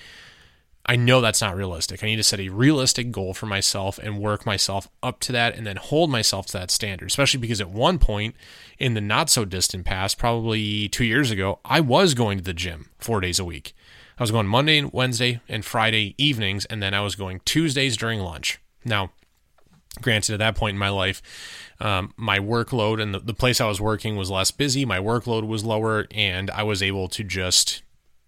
I know that's not realistic. I need to set a realistic goal for myself and work myself up to that and then hold myself to that standard, especially because at one point in the not so distant past, probably two years ago, I was going to the gym four days a week. I was going Monday, Wednesday, and Friday evenings, and then I was going Tuesdays during lunch. Now, granted, at that point in my life, um, my workload and the, the place I was working was less busy. My workload was lower, and I was able to just,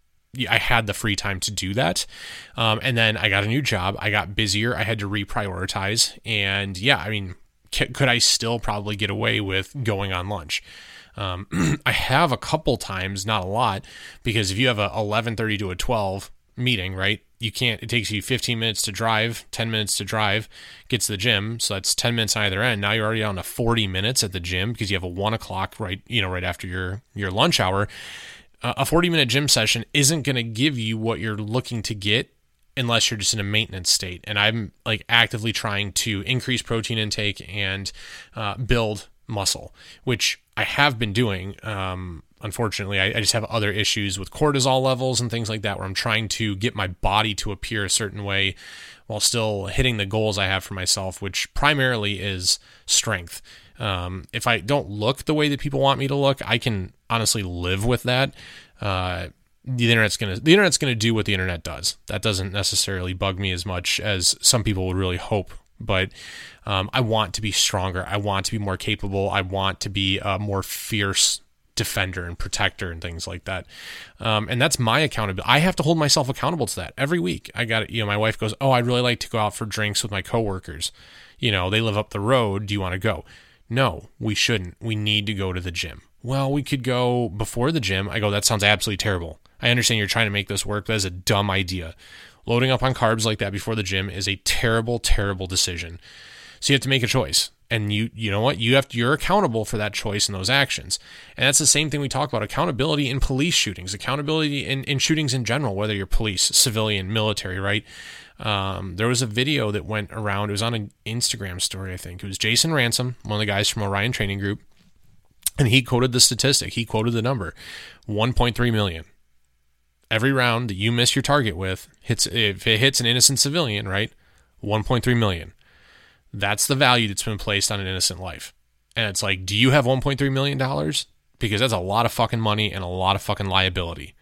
I had the free time to do that. Um, and then I got a new job. I got busier. I had to reprioritize. And yeah, I mean, c- could I still probably get away with going on lunch? Um, I have a couple times, not a lot, because if you have a eleven thirty to a twelve meeting, right? You can't, it takes you fifteen minutes to drive, ten minutes to drive, get to the gym. So that's ten minutes on either end. Now you're already down to forty minutes at the gym because you have a one o'clock, right? You know, right after your, your lunch hour. Uh, a forty minute gym session isn't going to give you what you're looking to get unless you're just in a maintenance state. And I'm like actively trying to increase protein intake and uh, build muscle, which I have been doing. Um, Unfortunately, I, I just have other issues with cortisol levels and things like that where I'm trying to get my body to appear a certain way while still hitting the goals I have for myself, which primarily is strength. Um, if I don't look the way that people want me to look, I can honestly live with that. Uh, the internet's gonna the internet's gonna do what the internet does. That doesn't necessarily bug me as much as some people would really hope. But um, I want to be stronger. I want to be more capable. I want to be a more fierce defender and protector and things like that. Um, and that's my accountability. I have to hold myself accountable to that every week. I got it. You know, my wife goes, oh, I'd really like to go out for drinks with my coworkers. You know, they live up the road. Do you want to go? No, we shouldn't. We need to go to the gym. Well, we could go before the gym. I go, that sounds absolutely terrible. I understand you're trying to make this work, but that's a dumb idea. Loading up on carbs like that before the gym is a terrible, terrible decision. So you have to make a choice. And you you know what? You have to, you're accountable for that choice and those actions. And that's the same thing we talk about, accountability in police shootings, accountability in, in shootings in general, whether you're police, civilian, military, right? Um, there was a video that went around. It was on an Instagram story, I think. It was Jason Ransom, one of the guys from Orion Training Group. And he quoted the statistic. He quoted the number, one point three million. Every round that you miss your target with, hits if it hits an innocent civilian, right? one point three million. That's the value that's been placed on an innocent life. And it's like, do you have one point three million dollars? Because that's a lot of fucking money and a lot of fucking liability.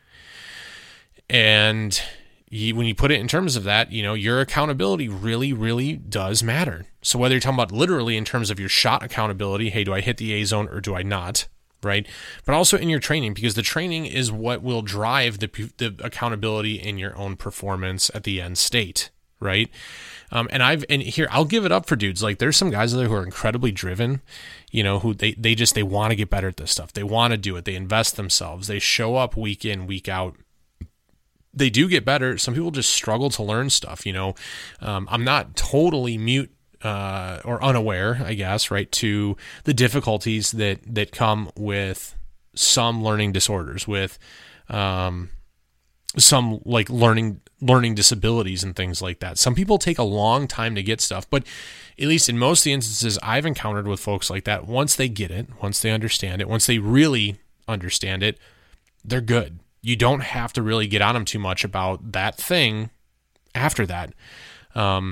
And you, when you put it in terms of that, you know, your accountability really, really does matter. So whether you're talking about literally in terms of your shot accountability, hey, do I hit the A zone or do I not? Right? But also in your training, because the training is what will drive the, the accountability in your own performance at the end state. Right? Um, and I've, and here, I'll give it up for dudes. Like there's some guys out there who are incredibly driven, you know, who they, they just, they want to get better at this stuff. They want to do it. They invest themselves. They show up week in, week out. They do get better. Some people just struggle to learn stuff, you know. Um, I'm not totally mute, uh, or unaware, I guess, right, to the difficulties that, that come with some learning disorders with, um, some like learning learning disabilities and things like that. Some people take a long time to get stuff, but at least in most of the instances I've encountered with folks like that, once they get it, once they understand it, once they really understand it, they're good. You don't have to really get on them too much about that thing after that. Um,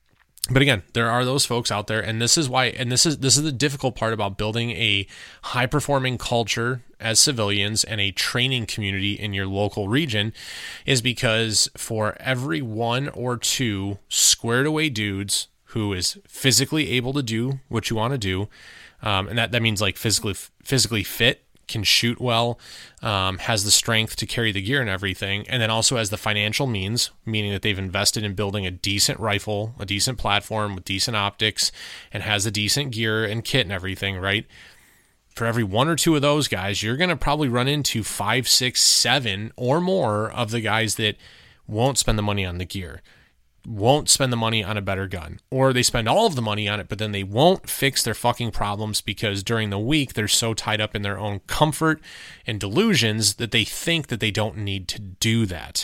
but again, there are those folks out there, and this is why, and this is this is the difficult part about building a high-performing culture as civilians and a training community in your local region, is because for every one or two squared away dudes who is physically able to do what you want to do, um, and that, that means like physically physically fit, can shoot well, um, has the strength to carry the gear and everything, and then also has the financial means, meaning that they've invested in building a decent rifle, a decent platform with decent optics, and has the decent gear and kit and everything, right? For every one or two of those guys, you're going to probably run into five, six, seven or more of the guys that won't spend the money on the gear, won't spend the money on a better gun, or they spend all of the money on it, but then they won't fix their fucking problems because during the week they're so tied up in their own comfort and delusions that they think that they don't need to do that.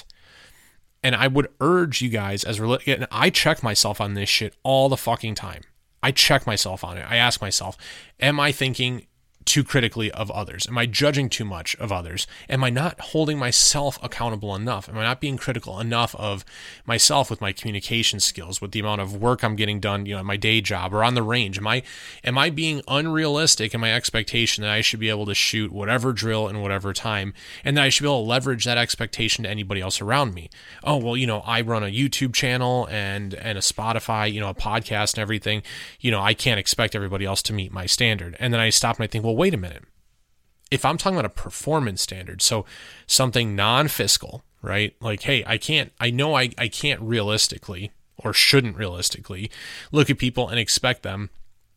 And I would urge you guys, as we're and I check myself on this shit all the fucking time. I check myself on it. I ask myself, am I thinking too critically of others? Am I judging too much of others? Am I not holding myself accountable enough? Am I not being critical enough of myself with my communication skills, with the amount of work I'm getting done, you know, at my day job or on the range? Am I, am I being unrealistic in my expectation that I should be able to shoot whatever drill in whatever time, and that I should be able to leverage that expectation to anybody else around me? Oh, well, you know, I run a YouTube channel and, and a Spotify, you know, a podcast and everything. You know, I can't expect everybody else to meet my standard. And then I stop and I think, well, wait a minute. If I'm talking about a performance standard, so something non-fiscal, right? Like, hey, I can't, I know I, I can't realistically or shouldn't realistically look at people and expect them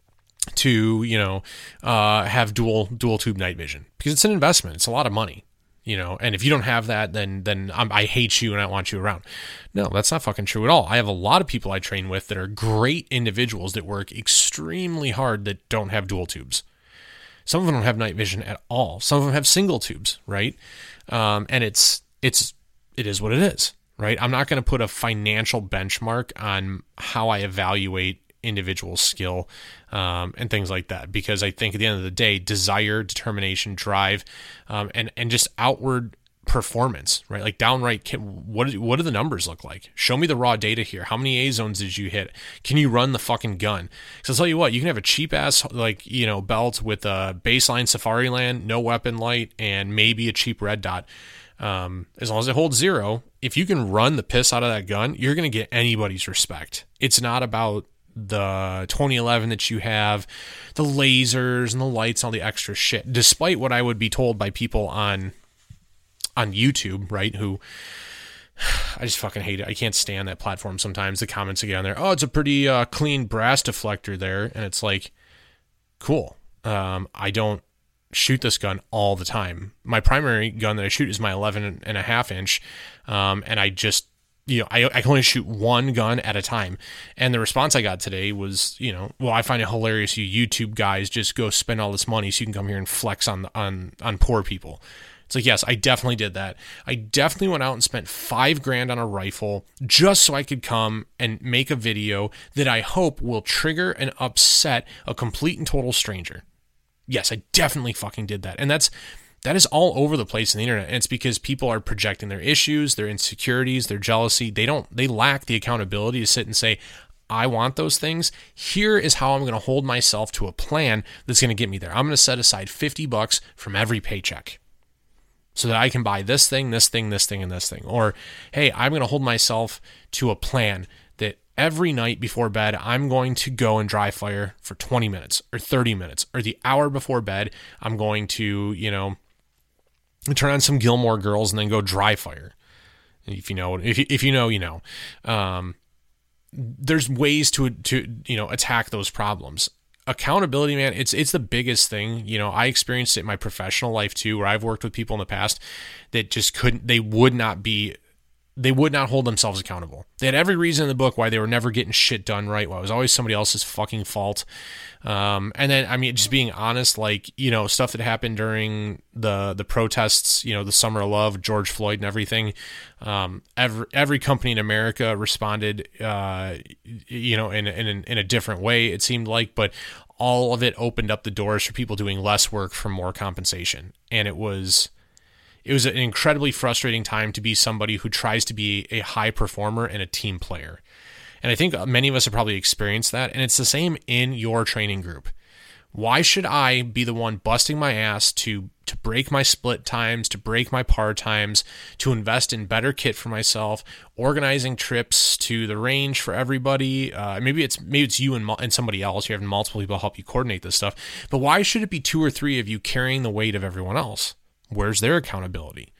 to, you know, uh, have dual, dual tube night vision, because it's an investment. It's a lot of money, you know, and if you don't have that, then, then I'm, I hate you and I don't want you around. No, that's not fucking true at all. I have a lot of people I train with that are great individuals that work extremely hard that don't have dual tubes. Some of them don't have night vision at all. Some of them have single tubes, right? Um, and it's it's it is what it is, right? I'm not going to put a financial benchmark on how I evaluate individual skill um, and things like that, because I think at the end of the day, desire, determination, drive, um, and and just outward performance, right? Like downright, what what do the numbers look like? Show me the raw data here. How many A zones did you hit? Can you run the fucking gun? Because I'll tell you what, you can have a cheap ass like, you know, belt with a baseline Safariland, no weapon light, and maybe a cheap red dot. Um, as long as it holds zero, if you can run the piss out of that gun, you're going to get anybody's respect. It's not about the twenty eleven that you have, the lasers and the lights, and all the extra shit, despite what I would be told by people on on YouTube, right, who I just fucking hate it. I can't stand that platform sometimes. The comments again there, oh, it's a pretty uh, clean brass deflector there, and it's like, cool. Um, I don't shoot this gun all the time. My primary gun that I shoot is my eleven and a half inch, um, and I just, you know, I, I can only shoot one gun at a time. And the response I got today was, you know, well, I find it hilarious you YouTube guys just go spend all this money so you can come here and flex on on on poor people. It's like, yes, I definitely did that. I definitely went out and spent five grand on a rifle just so I could come and make a video that I hope will trigger and upset a complete and total stranger. Yes, I definitely fucking did that. And that's that is all over the place in the internet. And it's because people are projecting their issues, their insecurities, their jealousy. They don't, they lack the accountability to sit and say, I want those things. Here is how I'm going to hold myself to a plan that's going to get me there. I'm going to set aside fifty bucks from every paycheck, so that I can buy this thing, this thing, this thing, and this thing. Or, hey, I'm going to hold myself to a plan that every night before bed, I'm going to go and dry fire for twenty minutes or thirty minutes, or the hour before bed, I'm going to, you know, turn on some Gilmore Girls and then go dry fire. If you know, if you, if you know, you know. Um, there's ways to, to, you know, attack those problems. Accountability, man, it's it's the biggest thing. You know, I experienced it in my professional life too, where I've worked with people in the past that just couldn't, they would not be they would not hold themselves accountable. They had every reason in the book why they were never getting shit done right. Why it was always somebody else's fucking fault. Um, and then, I mean, just being honest, like, you know, stuff that happened during the, the protests, you know, the Summer of Love, George Floyd and everything. Um, every, every company in America responded, uh, you know, in, in, in a different way, it seemed like, but all of it opened up the doors for people doing less work for more compensation. And it was, it was an incredibly frustrating time to be somebody who tries to be a high performer and a team player. And I think many of us have probably experienced that. And it's the same in your training group. Why should I be the one busting my ass to, to break my split times, to break my par times, to invest in better kit for myself, organizing trips to the range for everybody? Uh, maybe it's maybe it's you and, and somebody else. You're having multiple people help you coordinate this stuff. But why should it be two or three of you carrying the weight of everyone else? Where's their accountability?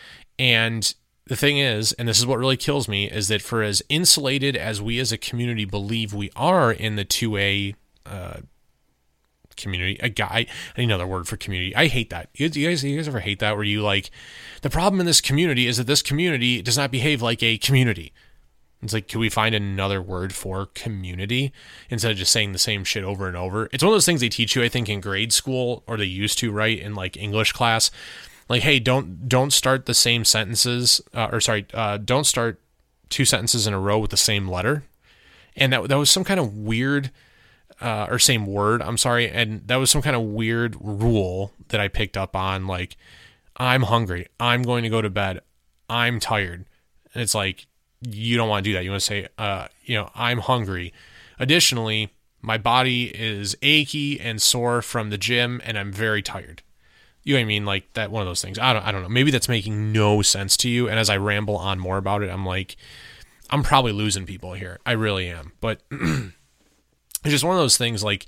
And the thing is, and this is what really kills me, is that for as insulated as we as a community believe we are in the two A uh, community, a guy, I need another word for community. I hate that. You guys, you guys ever hate that? Where you like, the problem in this community is that this community does not behave like a community. It's like, can we find another word for community instead of just saying the same shit over and over? It's one of those things they teach you, I think, in grade school, or they used to, right, in like English class. Like, hey, don't don't start the same sentences, uh, or sorry, uh, don't start two sentences in a row with the same letter. And that that was some kind of weird, uh, or same word, I'm sorry, and that was some kind of weird rule that I picked up on, like, I'm hungry, I'm going to go to bed, I'm tired. And it's like, you don't want to do that. You want to say, uh, you know, I'm hungry. Additionally, my body is achy and sore from the gym, and I'm very tired. You know what I mean? Like that, one of those things. I don't, I don't know. Maybe that's making no sense to you. And as I ramble on more about it, I'm like, I'm probably losing people here. I really am. But it's just one of those things. Like,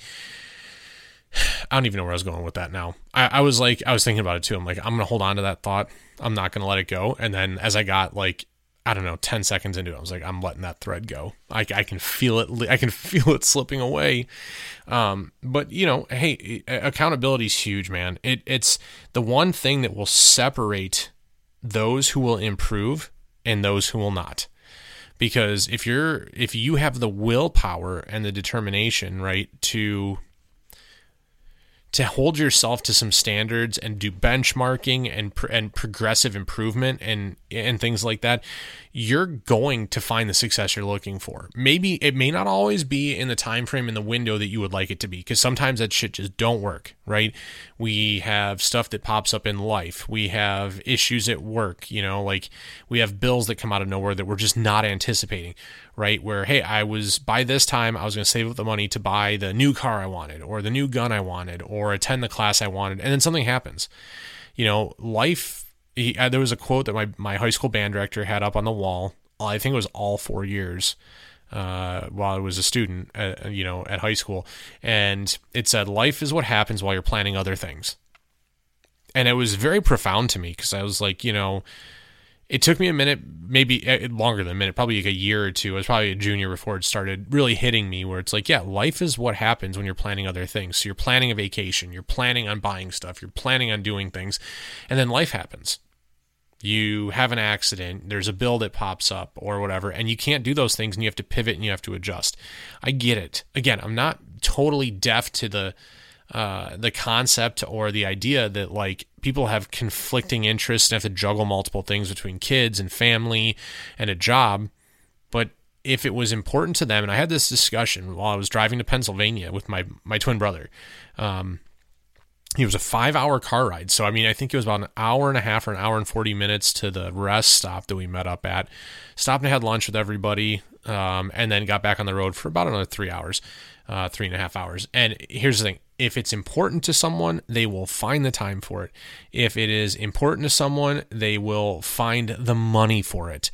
I don't even know where I was going with that now. I, I was like, I was thinking about it too. I'm like, I'm going to hold on to that thought. I'm not going to let it go. And then as I got like, I don't know, ten seconds into it, I was like, I'm letting that thread go. I, I can feel it. I can feel it slipping away. Um, but you know, hey, accountability is huge, man. It, it's the one thing that will separate those who will improve and those who will not. Because if you're, if you have the willpower and the determination, right, to to hold yourself to some standards and do benchmarking and and progressive improvement and and things like that, you're going to find the success you're looking for. Maybe it may not always be in the time frame in the window that you would like it to be, because sometimes that shit just don't work, right? We have stuff that pops up in life. We have issues at work, you know, like we have bills that come out of nowhere that we're just not anticipating, right? Where, hey, I was, by this time, I was going to save up the money to buy the new car I wanted, or the new gun I wanted, or attend the class I wanted, and then something happens. You know, life, he, uh, there was a quote that my, my high school band director had up on the wall, I think it was all four years, uh, while I was a student, uh, you know, at high school, and it said, life is what happens while you're planning other things. And it was very profound to me, because I was like, you know, it took me a minute, maybe longer than a minute, probably like a year or two. I was probably a junior before it started really hitting me, where it's like, yeah, life is what happens when you're planning other things. So you're planning a vacation, you're planning on buying stuff, you're planning on doing things, and then life happens. You have an accident, there's a bill that pops up or whatever, and you can't do those things, and you have to pivot and you have to adjust. I get it. Again, I'm not totally deaf to the uh, the concept or the idea that like people have conflicting interests and have to juggle multiple things between kids and family and a job. But if it was important to them, and I had this discussion while I was driving to Pennsylvania with my, my twin brother, um, it was a five hour car ride. So, I mean, I think it was about an hour and a half or an hour and forty minutes to the rest stop that we met up at. Stopped and had lunch with everybody, um, and then got back on the road for about another three hours, uh, three and a half hours. And here's the thing. If it's important to someone, they will find the time for it. If it is important to someone, they will find the money for it.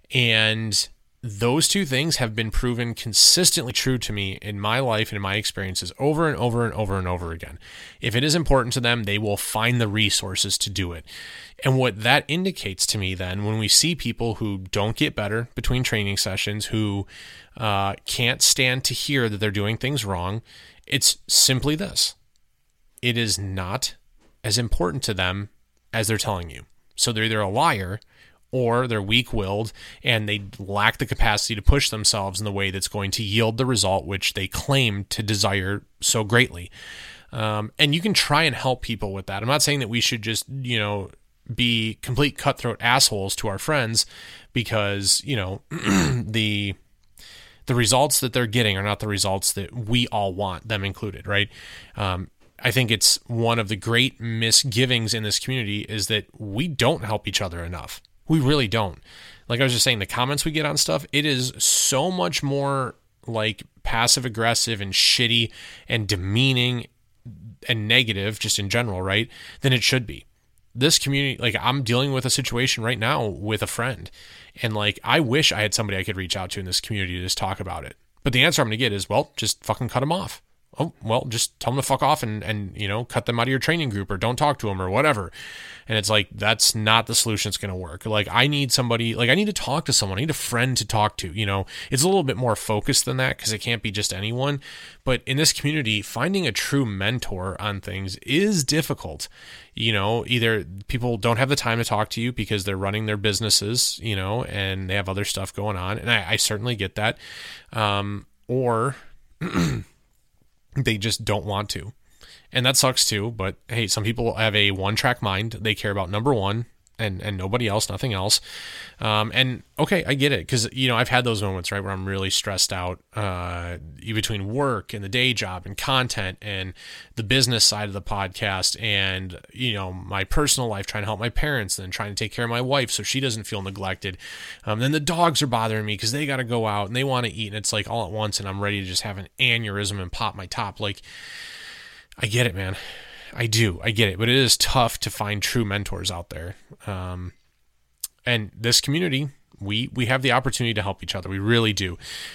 And those two things have been proven consistently true to me in my life and in my experiences over and over and over and over again. If it is important to them, they will find the resources to do it. And what that indicates to me then, when we see people who don't get better between training sessions, who uh, can't stand to hear that they're doing things wrong, it's simply this. It is not as important to them as they're telling you. So they're either a liar or they're weak-willed and they lack the capacity to push themselves in the way that's going to yield the result which they claim to desire so greatly. Um, and you can try and help people with that. I'm not saying that we should just, you know, be complete cutthroat assholes to our friends because, you know, the the results that they're getting are not the results that we all want, them included, right? Um, I think it's one of the great misgivings in this community is that we don't help each other enough. We really don't. Like I was just saying, the comments we get on stuff, it is so much more like passive aggressive and shitty and demeaning and negative just in general, right? Than it should be. This community, like I'm dealing with a situation right now with a friend, and like I wish I had somebody I could reach out to in this community to just talk about it. But the answer I'm going to get is, well, just fucking cut them off. Oh, well, just tell them to fuck off and, and, you know, cut them out of your training group or don't talk to them or whatever. And it's like, that's not the solution that's going to work. Like I need somebody, like I need to talk to someone. I need a friend to talk to, you know, it's a little bit more focused than that because it can't be just anyone. But in this community, finding a true mentor on things is difficult. You know, either people don't have the time to talk to you because they're running their businesses, you know, and they have other stuff going on. And I, I certainly get that. Um, or they just don't want to. And that sucks too. But hey, some people have a one-track mind. They care about number one and, and nobody else, nothing else. Um, and okay, I get it. Cause you know, I've had those moments, right, where I'm really stressed out, uh, between work and the day job and content and the business side of the podcast and, you know, my personal life, trying to help my parents and then trying to take care of my wife so she doesn't feel neglected. Um, then the dogs are bothering me cause they got to go out and they want to eat and it's like all at once and I'm ready to just have an aneurysm and pop my top. Like, I get it, man. I do. I get it. But it is tough to find true mentors out there. Um, and this community, we we have the opportunity to help each other. We really do.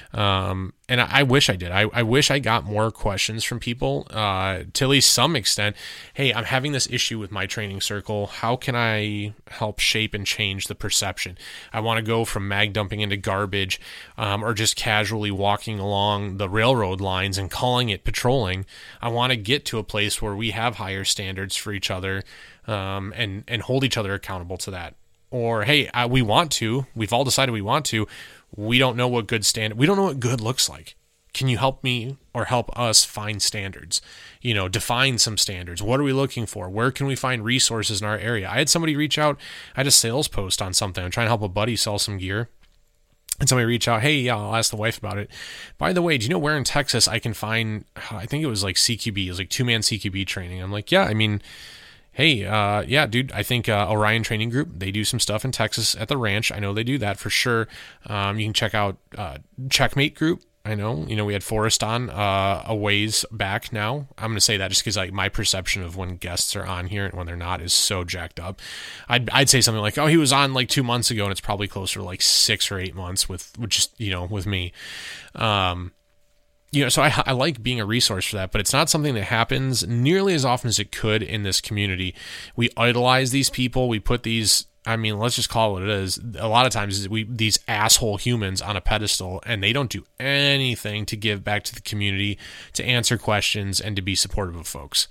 Um, and I, I wish I did. I, I wish I got more questions from people uh, to at least some extent. Hey, I'm having this issue with my training circle. How can I help shape and change the perception? I want to go from mag dumping into garbage um, or just casually walking along the railroad lines and calling it patrolling. I want to get to a place where we have higher standards for each other um, and, and hold each other accountable to that. Or, hey, I, we want to, we've all decided we want to, we don't know what good standard, we don't know what good looks like. Can you help me or help us find standards? You know, define some standards. What are we looking for? Where can we find resources in our area? I had somebody reach out, I had a sales post on something. I'm trying to help a buddy sell some gear. And somebody reach out, hey, yeah, I'll ask the wife about it. By the way, do you know where in Texas I can find, I think it was like C Q B, it was like two-man C Q B training. I'm like, yeah, I mean, hey, uh, yeah, dude, I think uh, Orion Training Group, they do some stuff in Texas at the ranch. I know they do that for sure. Um, you can check out uh, Checkmate Group. I know, you know, we had Forrest on uh, a ways back now. I'm going to say that just because like my perception of when guests are on here and when they're not is so jacked up. I'd, I'd say something like, oh, he was on like two months ago, and it's probably closer to like six or eight months with, with just, you know, with me. Um, You know, so I, I like being a resource for that, but it's not something that happens nearly as often as it could in this community. We idolize these people. We put these, I mean, let's just call it what it is. A lot of times we these asshole humans on a pedestal, and they don't do anything to give back to the community, to answer questions, and to be supportive of folks.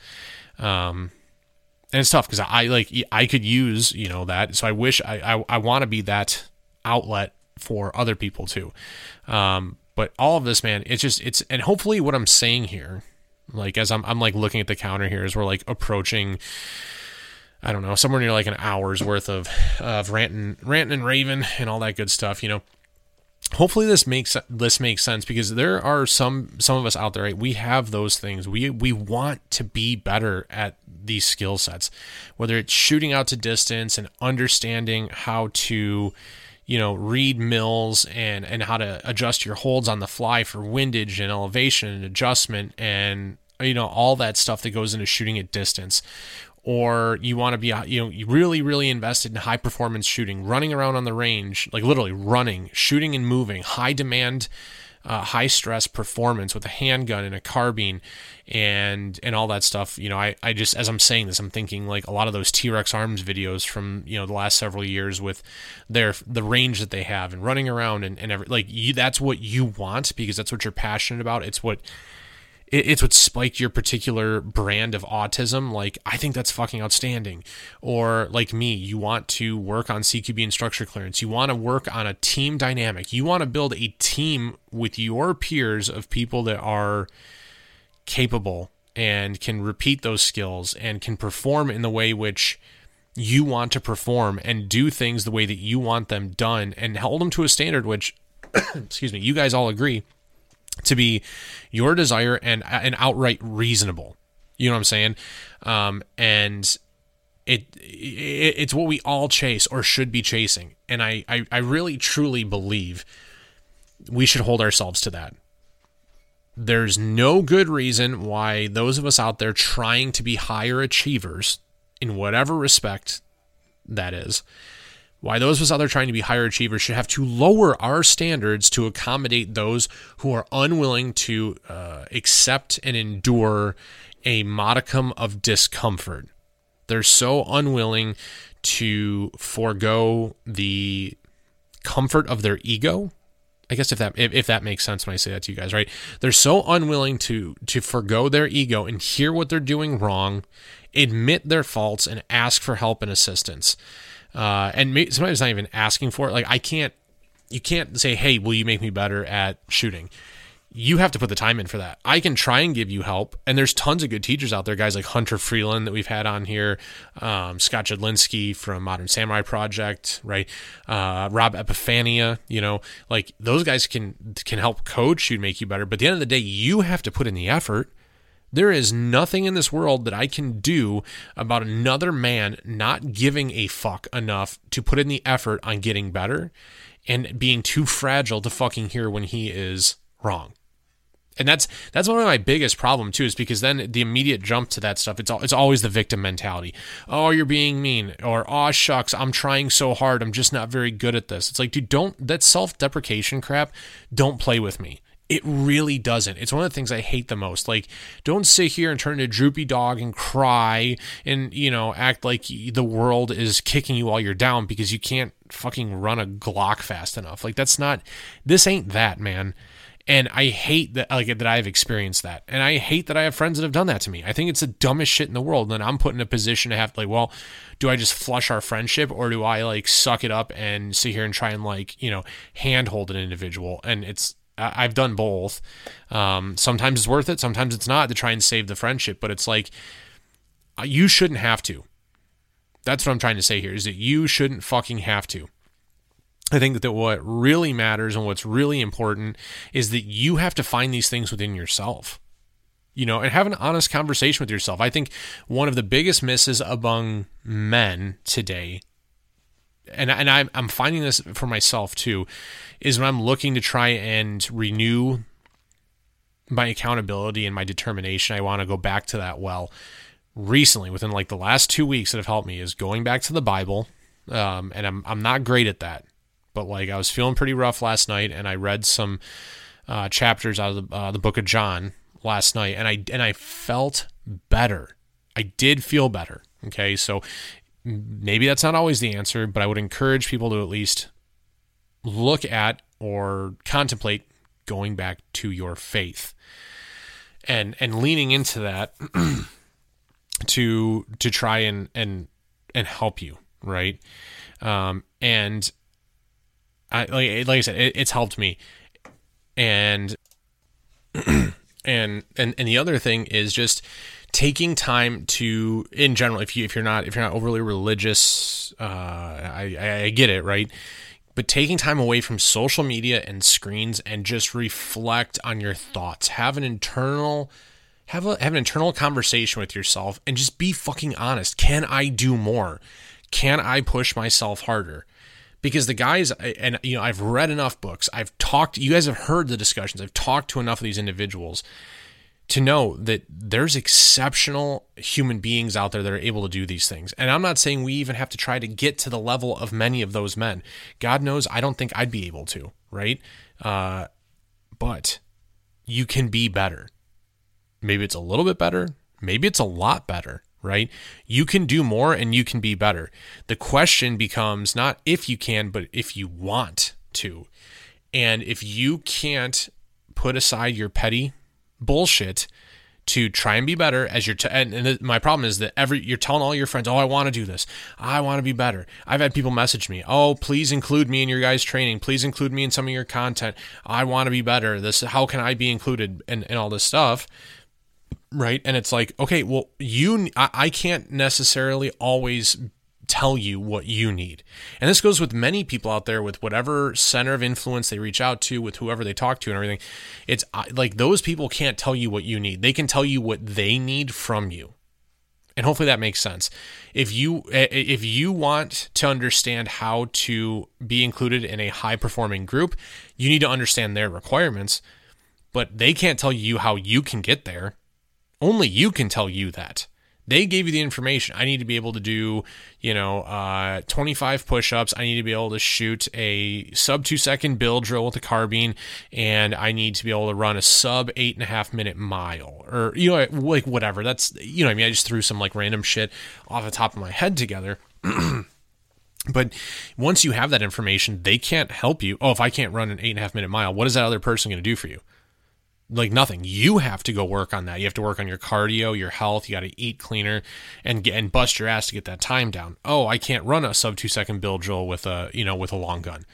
Um, and it's tough because I like I could use, you know, that. So I wish I I, I want to be that outlet for other people too. Um, But all of this, man, it's just, it's, and hopefully what I'm saying here, like, as I'm, I'm like looking at the counter here, as we're like approaching, I don't know, somewhere near like an hour's worth of, of ranting, ranting and raving and all that good stuff, you know, hopefully this makes, this makes sense because there are some, some of us out there, right? We have those things. We, we want to be better at these skill sets, whether it's shooting out to distance and understanding how to, you know, read mills and, and how to adjust your holds on the fly for windage and elevation and adjustment and, you know, all that stuff that goes into shooting at distance. Or you want to be, you know, really, really invested in high performance shooting, running around on the range, like literally running, shooting and moving, high demand, uh, high stress performance with a handgun and a carbine and, and all that stuff. You know, I, I just, as I'm saying this, I'm thinking like a lot of those T-Rex Arms videos from, you know, the last several years with their, the range that they have and running around and, and every, like you, that's what you want because that's what you're passionate about. It's what, it's what spiked your particular brand of autism. Like, I think that's fucking outstanding. Or like me, you want to work on C Q B and structure clearance. You want to work on a team dynamic. You want to build a team with your peers of people that are capable and can repeat those skills and can perform in the way which you want to perform and do things the way that you want them done and hold them to a standard which, excuse me, you guys all agree to be your desire and and outright reasonable. You know what I'm saying? Um, and it, it it's what we all chase or should be chasing. And I, I, I really truly believe we should hold ourselves to that. There's no good reason why those of us out there trying to be higher achievers in whatever respect that is, why those of us out there trying to be higher achievers should have to lower our standards to accommodate those who are unwilling to uh, accept and endure a modicum of discomfort. They're so unwilling to forego the comfort of their ego. I guess if that if, if that makes sense when I say that to you guys, right? They're so unwilling to to forgo their ego and hear what they're doing wrong, admit their faults, and ask for help and assistance. Uh, and may, sometimes it's not even asking for it. Like, I can't, you can't say, hey, will you make me better at shooting? You have to put the time in for that. I can try and give you help. And there's tons of good teachers out there, guys like Hunter Freeland that we've had on here, um, Scott Jedlinski from Modern Samurai Project, right? Uh, Rob Epifania, you know, like those guys can, can help coach you, make you better. But at the end of the day, you have to put in the effort. There is nothing in this world that I can do about another man not giving a fuck enough to put in the effort on getting better and being too fragile to fucking hear when he is wrong. And that's that's one of my biggest problem too, is because then the immediate jump to that stuff, it's all, it's always the victim mentality. Oh, you're being mean, or oh shucks, I'm trying so hard, I'm just not very good at this. It's like, dude, don't, that self-deprecation crap, don't play with me. It really doesn't. It's one of the things I hate the most. Like, don't sit here and turn into a droopy dog and cry and, you know, act like the world is kicking you while you're down because you can't fucking run a Glock fast enough. Like, that's not, this ain't that, man. And I hate that, like, that I've experienced that. And I hate that I have friends that have done that to me. I think it's the dumbest shit in the world. And then I'm put in a position to have to, like, well, do I just flush our friendship, or do I, like, suck it up and sit here and try and, like, you know, handhold an individual? And it's, I've done both. Um, sometimes it's worth it. Sometimes it's not, to try and save the friendship. But it's like, you shouldn't have to. That's what I'm trying to say here, is that you shouldn't fucking have to. I think that what really matters and what's really important is that you have to find these things within yourself, you know, and have an honest conversation with yourself. I think one of the biggest misses among men today, and and I'm I'm finding this for myself too, is when I'm looking to try and renew my accountability and my determination. I want to go back to that well. Recently, within like the last two weeks that have helped me, is going back to the Bible, um, and I'm I'm not great at that, but like I was feeling pretty rough last night, and I read some uh, chapters out of the uh, the Book of John last night, and I and I felt better. I did feel better. Okay, so maybe that's not always the answer, but I would encourage people to at least look at or contemplate going back to your faith and and leaning into that to to try and and and help you, right? Um, and I like like I said, it, it's helped me, and and and and the other thing is just taking time to, in general, if you if you're not if you're not overly religious, uh, I, I I get it, right? But taking time away from social media and screens and just reflect on your thoughts, have an internal have a have an internal conversation with yourself, and just be fucking honest. Can I do more? Can I push myself harder? Because the guys, and you know, I've read enough books, I've talked, you guys have heard the discussions, I've talked to enough of these individuals to know that there's exceptional human beings out there that are able to do these things. And I'm not saying we even have to try to get to the level of many of those men. God knows I don't think I'd be able to, right? Uh, but you can be better. Maybe it's a little bit better. Maybe it's a lot better, right? You can do more and you can be better. The question becomes not if you can, but if you want to. And if you can't put aside your petty bullshit to try and be better as you're, t- and, and my problem is that every, you're telling all your friends, oh, I want to do this. I want to be better. I've had people message me, oh, please include me in your guys' training. Please include me in some of your content. I want to be better. This, how can I be included in, in all this stuff? Right. And it's like, okay, well, you, I, I can't necessarily always tell you what you need. And this goes with many people out there with whatever center of influence they reach out to, with whoever they talk to and everything. It's like those people can't tell you what you need. They can tell you what they need from you. And hopefully that makes sense. If you if you want to understand how to be included in a high performing group, you need to understand their requirements, but they can't tell you how you can get there. Only you can tell you that. They gave you the information. I need to be able to do, you know, uh, twenty-five push-ups. I need to be able to shoot a sub two second bill drill with a carbine, and I need to be able to run a sub eight and a half minute mile, or, you know, like whatever. That's, you know what I mean? I just threw some like random shit off the top of my head together. But once you have that information, they can't help you. Oh, if I can't run an eight and a half minute mile, what is that other person going to do for you? Like nothing. You have to go work on that. You have to work on your cardio, your health. You got to eat cleaner and get and bust your ass to get that time down. Oh, I can't run a sub two second bill drill with a, you know, with a long gun.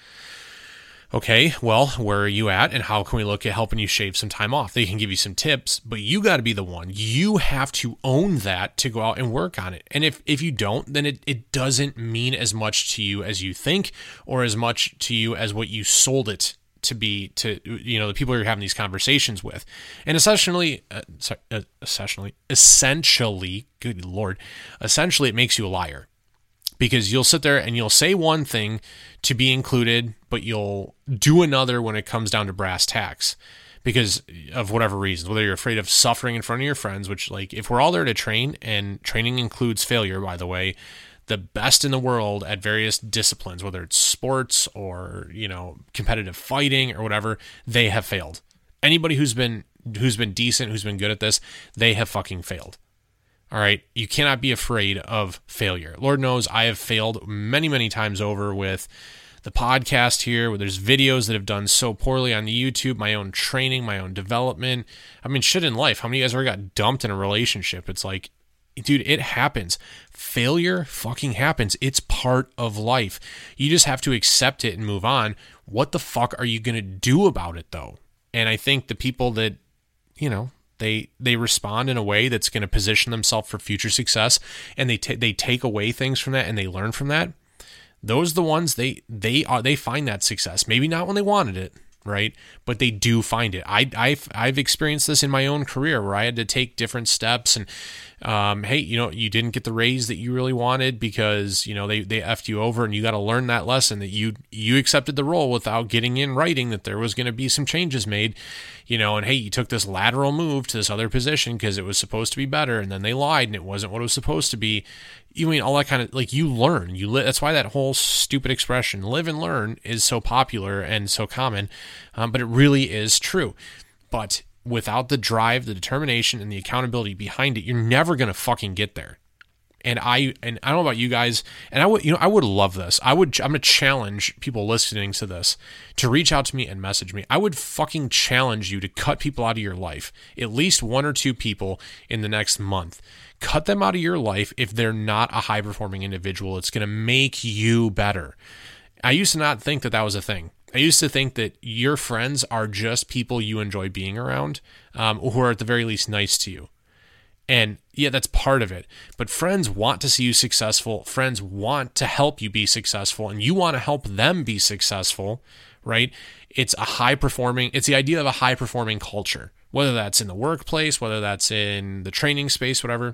Okay, well, where are you at, and how can we look at helping you shave some time off? They can give you some tips, but you got to be the one. You have to own that to go out and work on it. And if if you don't, then it, it doesn't mean as much to you as you think, or as much to you as what you sold it to be, to, you know, the people you're having these conversations with. And essentially, uh, sorry, uh, essentially, essentially, good Lord, essentially it makes you a liar, because you'll sit there and you'll say one thing to be included, but you'll do another when it comes down to brass tacks because of whatever reasons, whether you're afraid of suffering in front of your friends, which, like, if we're all there to train, and training includes failure, by the way, the best in the world at various disciplines, whether it's sports or, you know, competitive fighting or whatever, they have failed. Anybody who's been who's been decent, who's been good at this, they have fucking failed. All right, you cannot be afraid of failure. Lord knows I have failed many, many times over with the podcast here, where there's videos that have done so poorly on the YouTube, my own training, my own development. I mean, shit in life. How many of you guys ever got dumped in a relationship? It's like, dude, it happens. Failure fucking happens. It's part of life. You just have to accept it and move on. What the fuck are you going to do about it, though? And I think the people that, you know, they they respond in a way that's going to position themselves for future success, and they t- they take away things from that and they learn from that, those are the ones they they are they find that success. Maybe not when they wanted it, right? But they do find it. I, I've, I've experienced this in my own career where I had to take different steps, and um, hey, you know, you didn't get the raise that you really wanted because, you know, they, they effed you over, and you got to learn that lesson that you, you accepted the role without getting in writing that there was going to be some changes made, you know, and hey, you took this lateral move to this other position because it was supposed to be better, and then they lied and it wasn't what it was supposed to be. You mean all that kind of, like, you learn, you li- that's why that whole stupid expression, live and learn, is so popular and so common, um, but it really is true. But without the drive, the determination, and the accountability behind it, you're never going to fucking get there. And I, and I don't know about you guys, and I would, you know, I would love this. I would, I'm going to challenge people listening to this to reach out to me and message me. I would fucking challenge you to cut people out of your life, at least one or two people in the next month. Cut them out of your life if they're not a high performing individual. It's going to make you better. I used to not think that that was a thing. I used to think that your friends are just people you enjoy being around, um, who are at the very least nice to you. And yeah, that's part of it. But friends want to see you successful. Friends want to help you be successful, and you want to help them be successful, right? It's a high performing, it's the idea of a high performing culture, whether that's in the workplace, whether that's in the training space, whatever.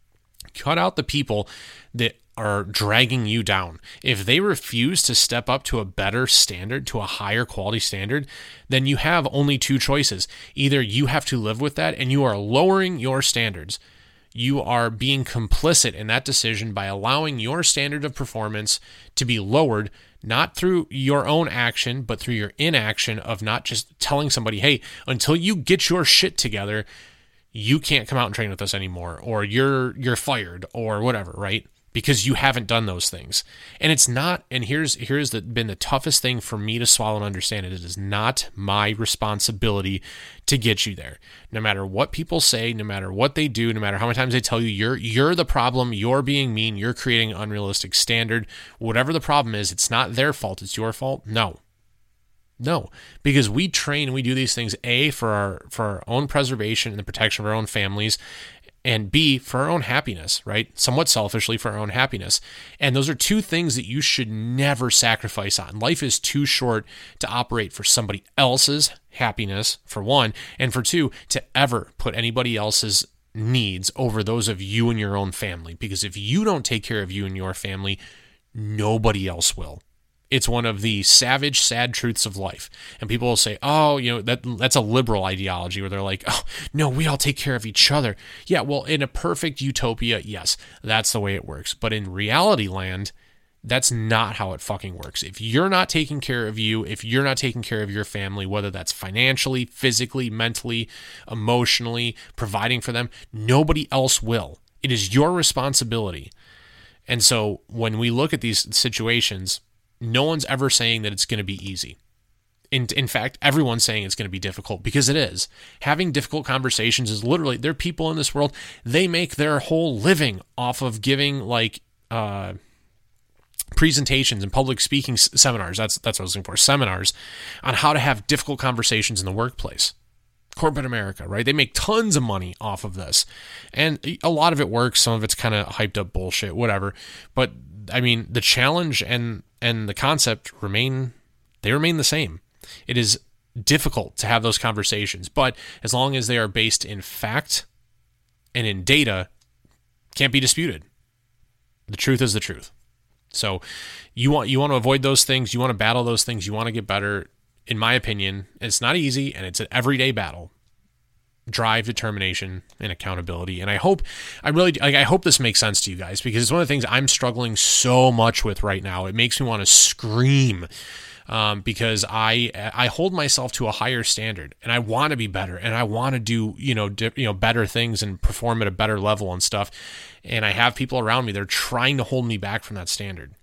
Cut out the people that are dragging you down. If they refuse to step up to a better standard, to a higher quality standard, then you have only two choices. Either you have to live with that and you are lowering your standards. You are being complicit in that decision by allowing your standard of performance to be lowered, not through your own action, but through your inaction of not just telling somebody, hey, until you get your shit together, you can't come out and train with us anymore, or you're you're fired, or whatever, right? because you haven't done those things. And it's not, and here's here's the, been the toughest thing for me to swallow and understand it. It is not my responsibility to get you there. No matter what people say, no matter what they do, no matter how many times they tell you you're you're the problem, you're being mean, you're creating an unrealistic standard, whatever the problem is, it's not their fault, it's your fault. No. No, because we train and we do these things, A, for our for our own preservation and the protection of our own families, and B, for our own happiness, right? Somewhat selfishly for our own happiness. And those are two things that you should never sacrifice on. Life is too short to operate for somebody else's happiness, for one, and for two, to ever put anybody else's needs over those of you and your own family. Because if you don't take care of you and your family, nobody else will. It's one of the savage, sad truths of life. And people will say, oh, you know, that that's a liberal ideology where they're like, oh, no, we all take care of each other. Yeah, well, in a perfect utopia, yes, that's the way it works. But in reality land, that's not how it fucking works. If you're not taking care of you, if you're not taking care of your family, whether that's financially, physically, mentally, emotionally, providing for them, nobody else will. It is your responsibility. And so when we look at these situations, no one's ever saying that it's going to be easy. In, in fact, everyone's saying it's going to be difficult because it is. Having difficult conversations is literally, there are people in this world, they make their whole living off of giving like uh, presentations and public speaking seminars. That's, that's what I was looking for, seminars on how to have difficult conversations in the workplace. Corporate America, right? They make tons of money off of this. And a lot of it works. Some of it's kind of hyped up bullshit, whatever. But I mean, the challenge and and the concept remain, they remain the same. It is difficult to have those conversations, but as long as they are based in fact and in data, can't be disputed. The truth is the truth. So you want you want to avoid those things, you want to battle those things, you want to get better. In my opinion, it's not easy and it's an everyday battle. Drive, determination, and accountability. And I hope, I really, like, I hope this makes sense to you guys because it's one of the things I'm struggling so much with right now. It makes me want to scream um, because I I hold myself to a higher standard and I want to be better and I want to do you know di- you know better things and perform at a better level and stuff. And I have people around me that are trying to hold me back from that standard.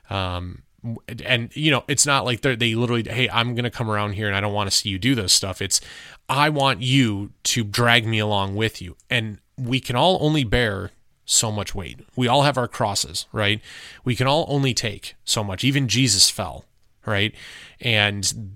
Um, And, you know, it's not like they they literally, hey, I'm going to come around here and I don't want to see you do this stuff. It's, I want you to drag me along with you. And we can all only bear so much weight. We all have our crosses, right? We can all only take so much. Even Jesus fell, right? And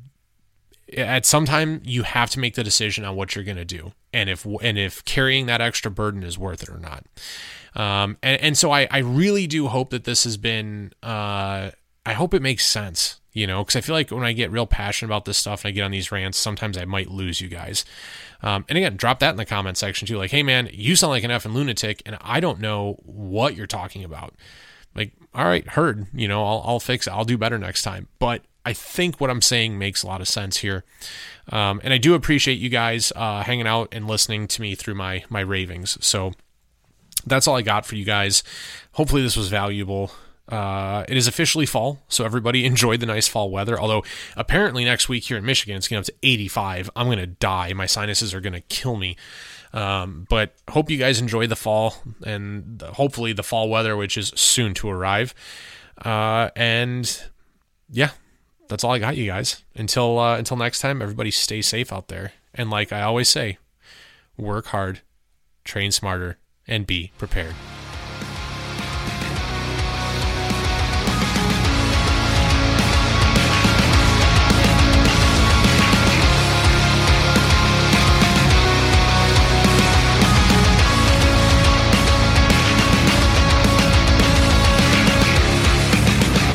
at some time you have to make the decision on what you're going to do. And if, and if carrying that extra burden is worth it or not. Um, and, and so I, I really do hope that this has been, uh, I hope it makes sense, you know, because I feel like when I get real passionate about this stuff and I get on these rants, sometimes I might lose you guys. Um, and again, drop that in the comment section too. Like, hey man, you sound like an effing lunatic and I don't know what you're talking about. Like, all right, heard, you know, I'll, I'll fix it. I'll do better next time. But I think what I'm saying makes a lot of sense here. Um, and I do appreciate you guys uh, hanging out and listening to me through my, my ravings. So that's all I got for you guys. Hopefully this was valuable. Uh, it is officially fall, so everybody enjoyed the nice fall weather. Although apparently next week here in Michigan, it's going to up to eighty-five. I'm going to die. My sinuses are going to kill me. Um, but hope you guys enjoy the fall and the, hopefully the fall weather, which is soon to arrive. Uh, and yeah, that's all I got, you guys. Until uh, until next time, everybody stay safe out there. And like I always say, work hard, train smarter, and be prepared.